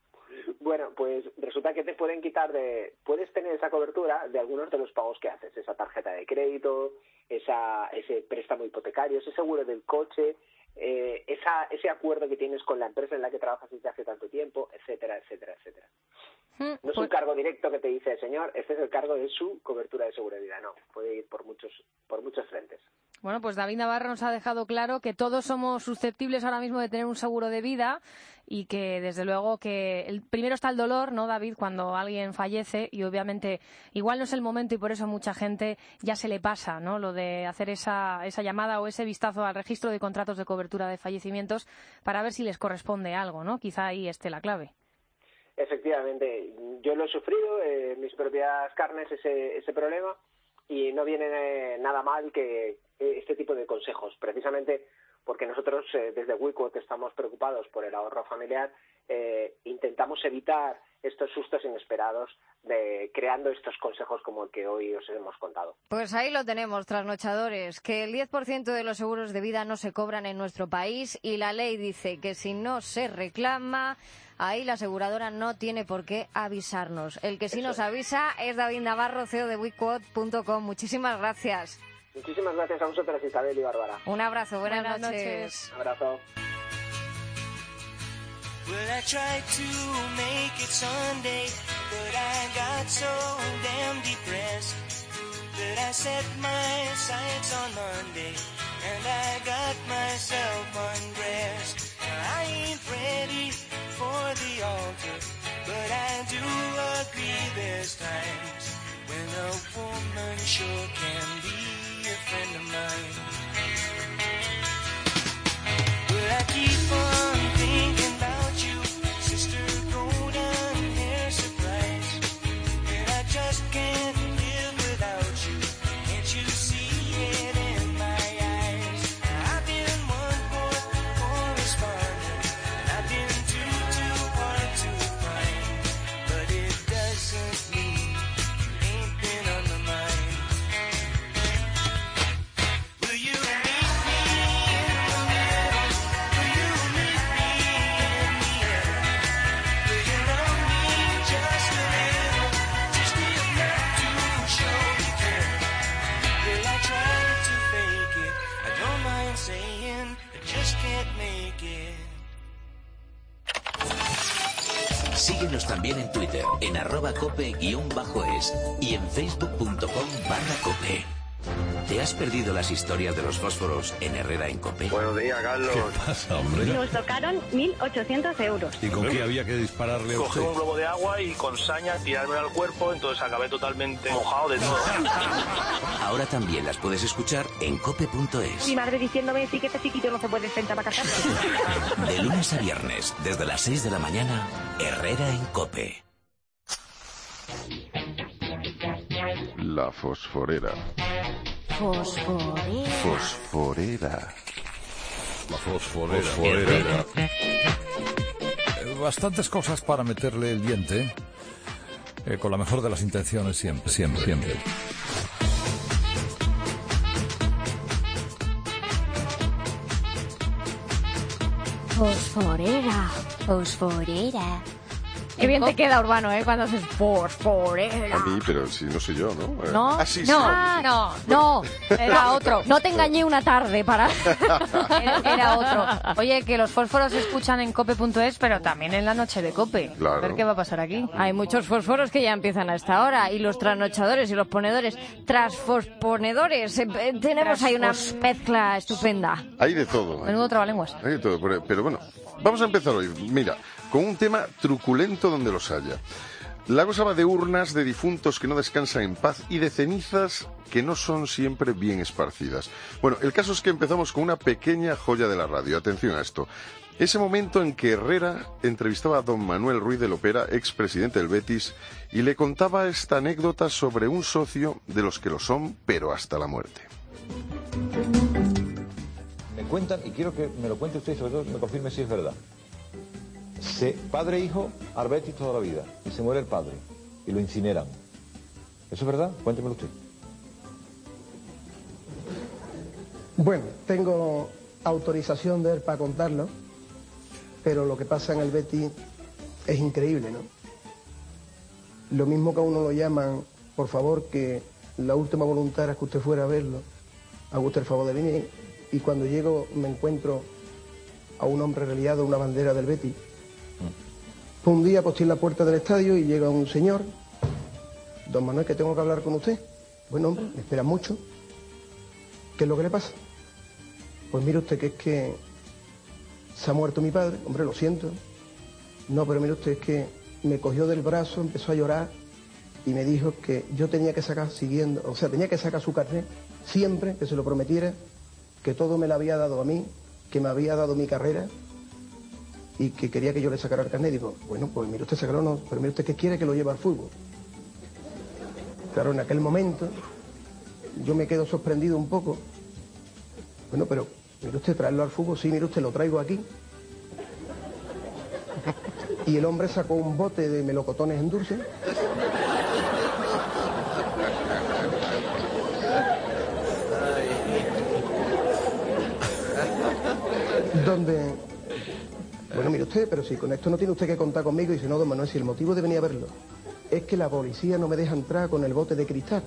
Bueno, pues resulta que te pueden quitar de... Puedes tener esa cobertura de algunos de los pagos que haces. Esa tarjeta de crédito, esa, ese préstamo hipotecario, ese seguro del coche, eh, esa, ese acuerdo que tienes con la empresa en la que trabajas desde hace tanto tiempo, etcétera, etcétera, etcétera. No es pues... un cargo directo que te dice, señor, este es el cargo de su cobertura de seguro de vida. No, puede ir por muchos, por muchos frentes. Bueno, pues David Navarro nos ha dejado claro que todos somos susceptibles ahora mismo de tener un seguro de vida y que, desde luego, que el primero está el dolor, ¿no, David?, cuando alguien fallece y, obviamente, igual no es el momento y por eso mucha gente ya se le pasa, ¿no?, lo de hacer esa, esa llamada o ese vistazo al registro de contratos de cobertura de fallecimientos para ver si les corresponde algo, ¿no? Quizá ahí esté la clave. Efectivamente, yo lo he sufrido en eh, mis propias carnes ese, ese problema y no viene eh, nada mal que eh, este tipo de consejos, precisamente porque nosotros eh, desde WeQuote estamos preocupados por el ahorro familiar, eh, intentamos evitar estos sustos inesperados de creando estos consejos como el que hoy os hemos contado. Pues ahí lo tenemos, trasnochadores, que el diez por ciento de los seguros de vida no se cobran en nuestro país y la ley dice que si no se reclama, ahí la aseguradora no tiene por qué avisarnos. El que sí Eso nos avisa es David Navarro, C E O de WeQuote punto com. Muchísimas gracias. Muchísimas gracias a vosotras, Isabel y Bárbara. Un abrazo, buenas, buenas noches. noches. Un abrazo. Well, I tried to make it Sunday, but I got so damn depressed that I set my sights on Monday, and I got myself undressed. I ain't ready for the altar, but I do agree there's times when a woman sure can be a friend of mine. But I keep on thinking about you, sister golden hair surprise, and I just can't live without you. Can't you see it in my saying I just can't make it. Síguenos también en Twitter, en arroba cope guión bajo es y en facebook punto com barra cope. ¿Te has perdido las historias de los fósforos en Herrera en Cope? Buenos días, Carlos. ¿Qué pasa, hombre? Nos tocaron mil ochocientos euros. ¿Y con qué había que dispararle a Cogí usted? un globo de agua y con saña tirarme al cuerpo, entonces acabé totalmente mojado de todo. Ahora también las puedes escuchar en cope punto es. Mi madre diciéndome, sí que este chiquito no se puede sentar para casarse. De lunes a viernes, desde las seis de la mañana, Herrera en Cope. La fosforera. Fosforera. Fosforera. La fosforera. Fosforera. Eh, Bastantes cosas para meterle el diente, eh, con la mejor de las intenciones siempre, siempre, siempre. Fosforera. Fosforera. Qué bien te queda, Urbano, ¿eh? Cuando haces fosforera. A mí, pero si no soy yo, ¿no? Eh, ¿No? Ah, sí, sí. no, no, no, era otro. No te engañé una tarde para... Era, era otro. Oye, que los fósforos se escuchan en cope punto es, pero también en la noche de Cope. Claro. A ver qué va a pasar aquí. Hay muchos fósforos que ya empiezan a esta hora. Y los trasnochadores y los ponedores. Trasfosponedores. Eh, eh, tenemos ahí una mezcla estupenda. Hay de todo. ¿eh? Menudo trabalenguas. Hay de todo, pero, pero bueno, vamos a empezar hoy. Mira, con un tema truculento donde los haya. La cosa va de urnas, de difuntos que no descansan en paz y de cenizas que no son siempre bien esparcidas. Bueno, el caso es que empezamos con una pequeña joya de la radio. Atención a esto. Ese momento en que Herrera entrevistaba a don Manuel Ruiz de Lopera, expresidente del Betis, y le contaba esta anécdota sobre un socio de los que lo son, pero hasta la muerte. Me cuentan, y quiero que me lo cuente usted y sobre todo me confirme si es verdad. Se, padre e hijo, al Betis toda la vida, y se muere el padre, y lo incineran. ¿Eso es verdad? Cuéntemelo usted. Bueno, tengo autorización de él para contarlo, pero lo que pasa en el Betis es increíble, ¿no? Lo mismo que a uno lo llaman, por favor, que la última voluntad era que usted fuera a verlo, haga usted el favor de venir, y cuando llego me encuentro a un hombre reliado, una bandera del Betis. Un día posté en la puerta del estadio y llega un señor. Don Manuel, que tengo que hablar con usted. Bueno, hombre, me espera mucho. ¿Qué es lo que le pasa? Pues mire usted que es que se ha muerto mi padre. Hombre, lo siento. No, pero mire usted, es que me cogió del brazo, empezó a llorar y me dijo que yo tenía que sacar siguiendo, o sea, tenía que sacar su carnet siempre que se lo prometiera, que todo me lo había dado a mí, que me había dado mi carrera y que quería que yo le sacara el carnet. Digo, bueno, pues mire usted, sacarlo no, pero mire usted que quiere que lo lleve al fútbol. Claro, en aquel momento yo me quedo sorprendido un poco. Bueno, pero mire usted, traerlo al fútbol, sí, mire usted, lo traigo aquí. Y el hombre sacó un bote de melocotones en dulce. Donde, bueno, mire usted, pero si con esto no tiene usted que contar conmigo, y si no, don Manuel, si el motivo de venir a verlo es que la policía no me deja entrar con el bote de cristal.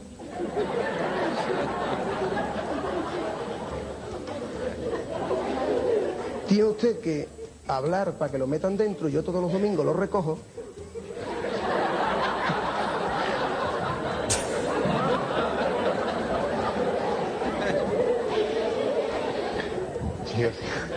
Tiene usted que hablar para que lo metan dentro, yo todos los domingos lo recojo. Dios.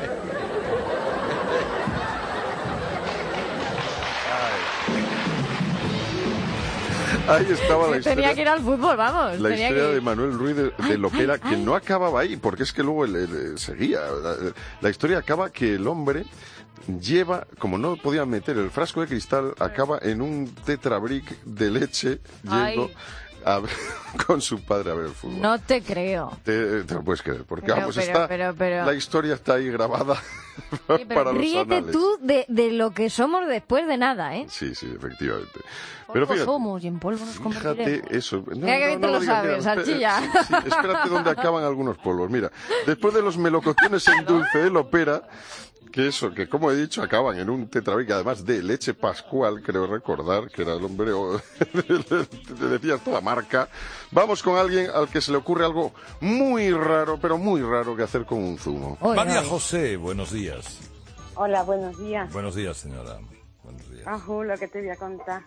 Ahí estaba la historia. Tenía que ir al fútbol, vamos. La tenía historia que... de Manuel Ruiz de, de Ay, Lopera, ay, que ay. no acababa ahí, porque es que luego él, él seguía. La, la historia acaba que el hombre lleva, como no podía meter el frasco de cristal, acaba en un tetrabric de leche yendo a ver, con su padre a ver el fútbol. No te creo. Te, te lo puedes creer, porque Pero, vamos, pero, está, pero, pero- la historia está ahí grabada Sí, pero para los ríete anales. tú de, de lo que somos después de nada, ¿eh? Sí, sí, efectivamente. Polvo Pero fíjate, somos y en polvo nos convertiremos. fíjate eso. No, Mira que bien te lo digas, sabes, mira, Archilla. sí, sí, espérate donde acaban algunos polvos. Mira, después de los melocotones en dulce de Lopera, que eso, que como he dicho, acaban en un tetrabric, además de leche pascual, creo recordar, que era el hombre, o, te decía hasta la marca. Vamos con alguien al que se le ocurre algo muy raro, pero muy raro que hacer con un zumo. María José, buenos días. Hola, buenos días. Buenos días, señora. Buenos días. Ajú, lo que te voy a contar.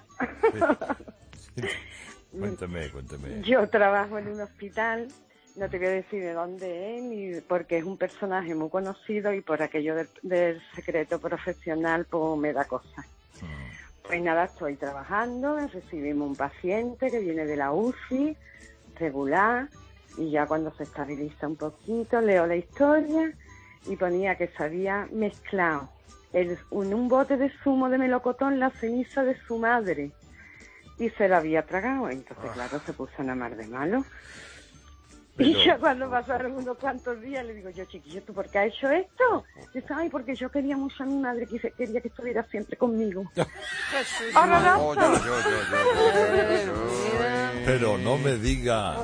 Cuénteme, cuénteme. Yo trabajo en un hospital, no te voy a decir de dónde es, ni porque es un personaje muy conocido y por aquello del, del secreto profesional, pues me da cosa. Pues nada, estoy trabajando, recibimos un paciente que viene de la U C I, regular, y ya cuando se estabiliza un poquito, leo la historia y ponía que se había mezclado el, en un bote de zumo de melocotón la ceniza de su madre y se la había tragado. Entonces, claro, se puso a mar de malo. Pero... Y ya cuando pasaron unos cuantos días le digo yo, chiquillo, ¿tú por qué has hecho esto? Dice, ay, porque yo quería mucho a mi madre, que quería que estuviera siempre conmigo. Pero no me diga...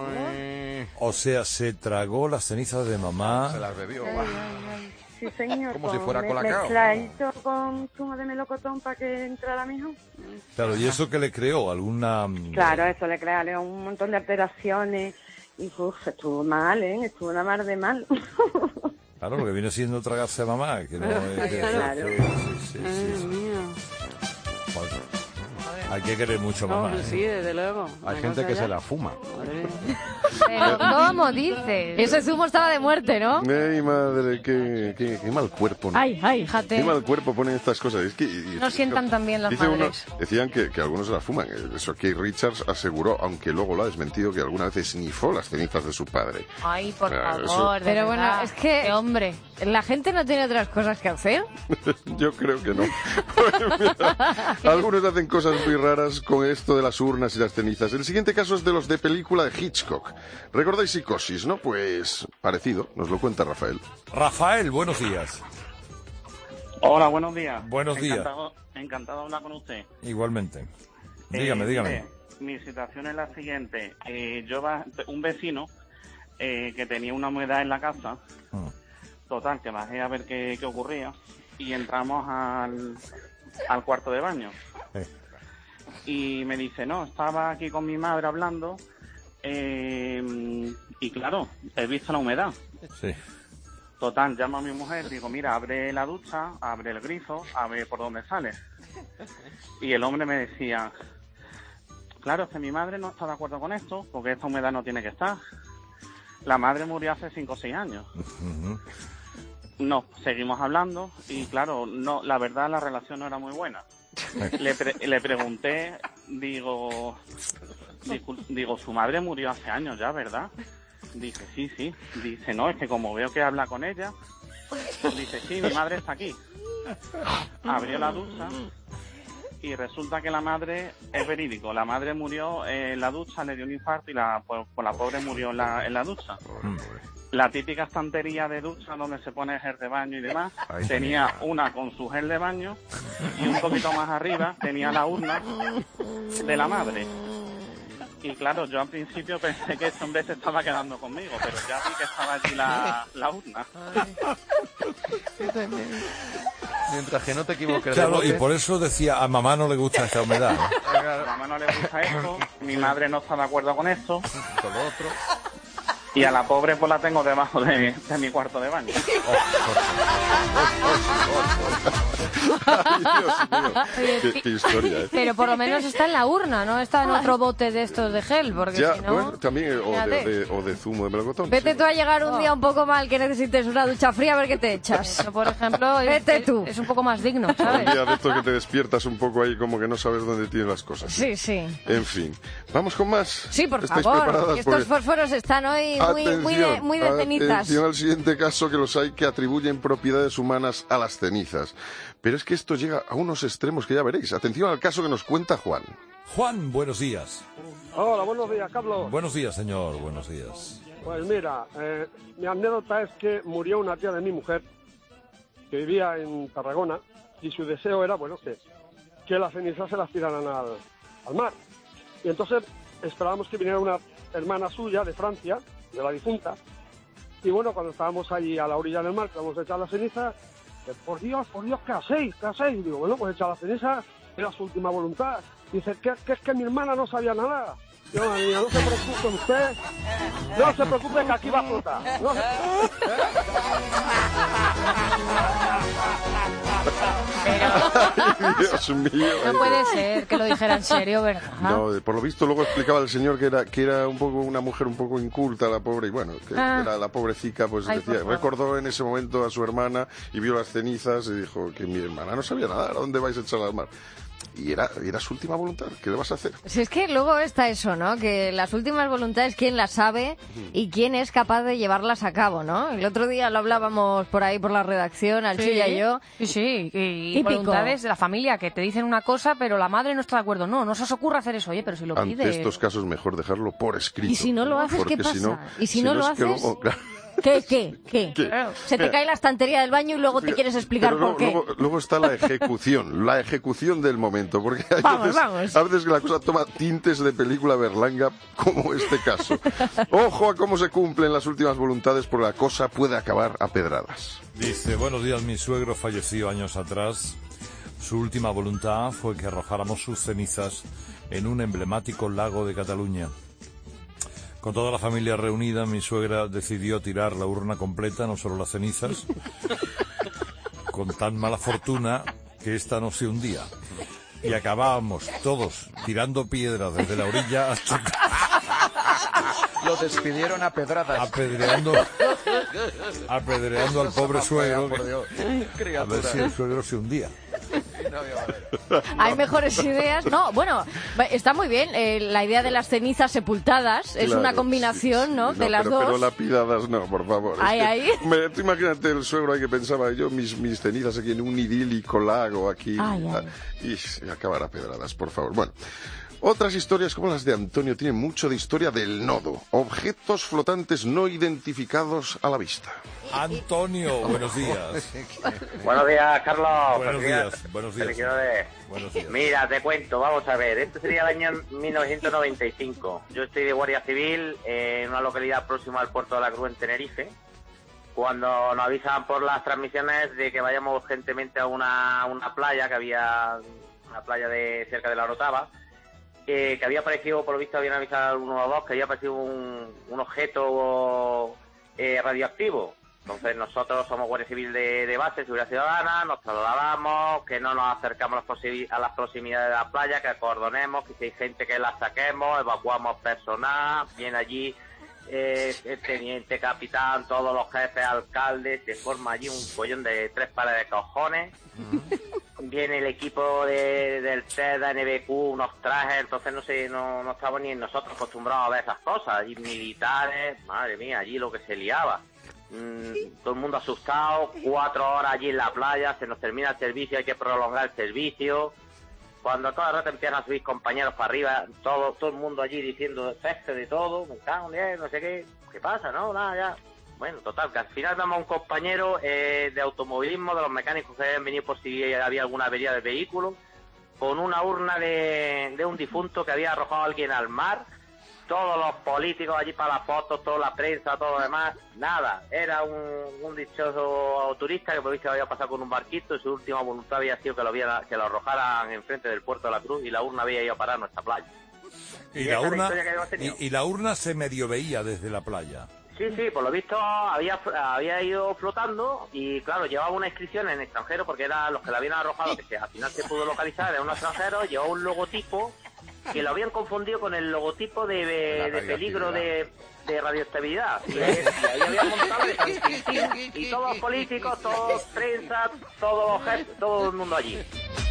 O sea, se tragó las cenizas de mamá. Se las bebió. Sí, señor. Como si con fuera me- colacao. Mezcladito con zumo de melocotón para que entrara mejor. Claro, ¿y eso qué le creó? ¿Alguna...? Claro, eso le crea le- un montón de alteraciones. Y uf, estuvo mal, ¿eh? Estuvo una mar de mal. Claro, lo que viene siendo tragarse a mamá. Que no, es que- Claro. sí, sí, sí, sí. Joder. Hay que querer mucho a mamá. ¿eh? Sí, desde luego. Hay Una gente cosa que ya. se la fuma. Pero, ¿cómo dices? Ese zumo estaba de muerte, ¿no? Ay, madre, qué, qué, qué mal cuerpo, ¿no? Ay, ay, fíjate. Qué mal cuerpo ponen estas cosas. Es que, y- No sientan tan bien las dice uno- madres. decían que, que algunos se la fuman. Eso Keith Richards aseguró, aunque luego lo ha desmentido, que alguna vez esnifó las cenizas de su padre. Ay, por Claro, favor. eso- de Pero bueno, verdad. es que... Qué hombre. La gente no tiene otras cosas que hacer. Yo creo que no. Mira, algunos hacen cosas muy raras con esto de las urnas y las cenizas. El siguiente caso es de los de película de Hitchcock. ¿Recordáis Psicosis, no? Pues parecido, nos lo cuenta Rafael. Rafael, buenos días. Hola, buenos días. Buenos días. Encantado, encantado de hablar con usted. Igualmente. Dígame, Eh, dígame. mire, mi situación es la siguiente. Eh, yo, va- un vecino eh, que tenía una humedad en la casa, Mm. total, que bajé a ver qué, qué ocurría, y entramos al, al cuarto de baño. Eh. Y me dice, no, estaba aquí con mi madre hablando, eh, y claro, he visto la humedad. Sí. Total, llamo a mi mujer, digo, mira, abre la ducha, abre el grifo, a ver por dónde sale. Y el hombre me decía, claro, es que mi madre no está de acuerdo con esto, porque esta humedad no tiene que estar. La madre murió hace cinco o seis años. Ujú. No, seguimos hablando y claro, no, la verdad la relación no era muy buena. Le, pre- le pregunté, digo, discul- digo, su madre murió hace años ya, ¿verdad? Dice, sí, sí. Dice, no, es que como veo que habla con ella, dice, sí, mi madre está aquí. Abrió la ducha y resulta que la madre, es verídico, la madre murió en la ducha, le dio un infarto y la, pues, pues la pobre murió en la, en la ducha. La típica estantería de ducha donde se pone gel de baño y demás, Ay, tenía una con su gel de baño y un poquito más arriba tenía la urna de la madre. Y claro, yo al principio pensé que este hombre se estaba quedando conmigo, pero ya vi que estaba allí la, la urna. Mientras que no te equivoques de Claro, y bote. por eso decía, a mamá no le gusta esta humedad. ¿no? A mi mamá no le gusta esto, mi madre no está de acuerdo con esto. Todo otro. Y a la pobre pues la tengo debajo de, de mi cuarto de baño. Ay, Dios mío. Oye, Qué, pi- qué historia, ¿eh? Pero por lo menos está en la urna, no está en otro bote de estos de gel, porque Ya, si no... bueno, también, eh, o de, Fíjate. de- o de zumo de melocotón. Vete tú a llegar un día un poco mal que necesites una ducha fría a ver qué te echas. Eso, por ejemplo, es, Vete tú. es un poco más digno, Un ¿sabes? día de estos que te despiertas un poco ahí como que no sabes dónde tienes las cosas. Sí, sí. En fin, vamos con más. Sí, por ¿Estáis favor, preparadas? que estos Porque- fósforos están hoy muy, muy de, muy de cenizas. Atención al siguiente caso, que los hay que atribuyen propiedades humanas a las cenizas. Pero es que esto llega a unos extremos que ya veréis. Atención al caso que nos cuenta Juan. Juan, buenos días. Hola, buenos días, Carlos. Buenos días, señor, buenos días. Pues mira, eh, mi anécdota es que murió una tía de mi mujer que vivía en Tarragona, y su deseo era, bueno, que, que las cenizas se las tiraran al, al mar. Y entonces esperábamos que viniera una hermana suya de Francia, de la difunta, y bueno, cuando estábamos allí a la orilla del mar, que vamos a echar las cenizas, que, por Dios, por Dios, ¿qué hacéis? ¿Qué hacéis? Digo, bueno, pues echar las cenizas era su última voluntad. Dice, que, que es que mi hermana no sabía nada. Yo, niña, no se preocupe usted, no se preocupe que aquí va a flotar. No se... Pero... Dios mío. No puede ser que lo dijera en serio, ¿verdad? No, por lo visto luego explicaba el señor que era que era un poco una mujer un poco inculta, la pobre, y bueno, que Ah. era la pobrecita, pues Ay, decía, por favor. recordó en ese momento a su hermana y vio las cenizas y dijo que mi hermana no sabía nada, ¿a dónde vais a echar al mar? Y era, era su última voluntad, ¿qué le vas a hacer? Si es que luego está eso, ¿no? Que las últimas voluntades, quién las sabe y quién es capaz de llevarlas a cabo, ¿no? El otro día lo hablábamos por ahí por la redacción, Alchilla y yo. Sí, sí, y, y Típico. voluntades de la familia que te dicen una cosa, pero la madre no está de acuerdo. No, no se os ocurra hacer eso, oye, pero si lo Ante pide. estos casos mejor dejarlo por escrito. Y si no lo haces, porque ¿qué si no- pasa? ¿Y si no lo es que haces? luego, claro, ¿Qué, qué, qué? ¿Qué? Se te Mira. cae la estantería del baño y luego te quieres explicar pero por qué. luego, luego, luego está la ejecución, la ejecución del momento, porque hay Vamos, veces, vamos. a veces que la cosa toma tintes de película berlanga, como este caso. Ojo a cómo se cumplen las últimas voluntades, porque la cosa puede acabar a pedradas. Dice, buenos días, mi suegro falleció años atrás. Su última voluntad fue que arrojáramos sus cenizas en un emblemático lago de Cataluña. Con toda la familia reunida, mi suegra decidió tirar la urna completa, no solo las cenizas, con tan mala fortuna que esta no se hundía. Y acabábamos todos tirando piedras desde la orilla hasta... Lo despidieron a pedradas. Apedreando, apedreando al pobre suegro. Por Dios. A ver si el suegro se hundía. Hay mejores ideas. No, bueno, está muy bien. eh, la idea de las cenizas sepultadas es Claro, una combinación, ¿no? No, De las pero, dos. pero lapidadas no, por favor. Es Ay, que ay. me- tú imagínate el suegro ahí que pensaba yo, mis, mis cenizas aquí en un idílico lago aquí. Ay, ay. Y, y acabar a pedradas, por favor. Bueno. Otras historias como las de Antonio tienen mucho de historia del nodo. Objetos flotantes no identificados a la vista. Antonio, buenos días. Buenos días, Carlos. Buenos días, buenos días. Felicidades. Buenos días. Mira, te cuento, vamos a ver. Este sería el año mil novecientos noventa y cinco. Yo estoy de Guardia Civil en una localidad próxima al puerto de la Cruz, en Tenerife, cuando nos avisan por las transmisiones de que vayamos urgentemente a una, una playa, que había una playa de cerca de la Orotava, que, que había aparecido, por lo visto habían avisado uno o dos, que había aparecido un, un objeto eh, radioactivo. Entonces nosotros somos Guardia Civil de, de base, Seguridad Ciudadana, nos trasladamos, que no nos acercamos a las, posi- a las proximidades de la playa, que acordonemos, que si hay gente que la saquemos, evacuamos personal, viene allí eh, el teniente, capitán, todos los jefes, alcaldes, se forma allí un collón de tres pares de cojones. Viene el equipo de, del TEDA, N B Q, unos trajes, entonces no sé, no, no estamos ni nosotros acostumbrados a ver esas cosas, y militares, madre mía, allí lo que se liaba. Mm, todo el mundo asustado, cuatro horas allí en la playa, se nos termina el servicio, hay que prolongar el servicio. Cuando cada rato empiezan a subir compañeros para arriba, todo todo el mundo allí diciendo este de todo, me cago en diez, no sé qué, ¿qué pasa? No, nada, ya. Bueno, total, que al final vemos a un compañero eh, de automovilismo, de los mecánicos que habían venido por si había alguna avería del vehículo, con una urna de, de un difunto que había arrojado a alguien al mar. Todos los políticos allí para las fotos, toda la prensa, todo lo demás, nada. Era un, un dichoso turista que por visto había pasado con un barquito y su última voluntad había sido que lo, había, que lo arrojaran enfrente del puerto de la Cruz y la urna había ido a parar a nuestra playa. Y Y la esa es la urna, historia que hemos tenido. y, y la urna se medio veía desde la playa. Sí, sí, por lo visto había había ido flotando y claro, llevaba una inscripción en extranjero porque eran los que la habían arrojado, que se, al final se pudo localizar, era un extranjero, llevaba un logotipo que lo habían confundido con el logotipo de, de, de peligro de, de radioactividad. Y, y ahí habían montado de San Quintín, y todos los políticos, todos prensa, todos los jefes, todo el mundo allí.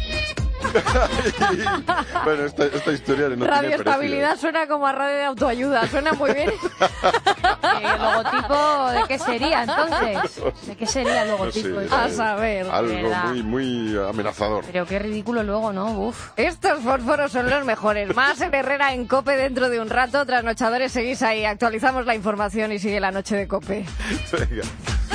Bueno, esta, esta historia no tiene Radioestabilidad precio. suena como a radio de autoayuda, suena muy bien. ¿El logotipo de qué sería entonces? ¿De qué sería el No logotipo? sé, ese? A saber. Algo ¿Verdad? muy, muy amenazador. Pero qué ridículo luego, ¿no? Uf. Estos fósforos son los mejores. Más en Herrera en COPE dentro de un rato. Trasnochadores, seguís ahí. Actualizamos la información y sigue la noche de COPE. Venga.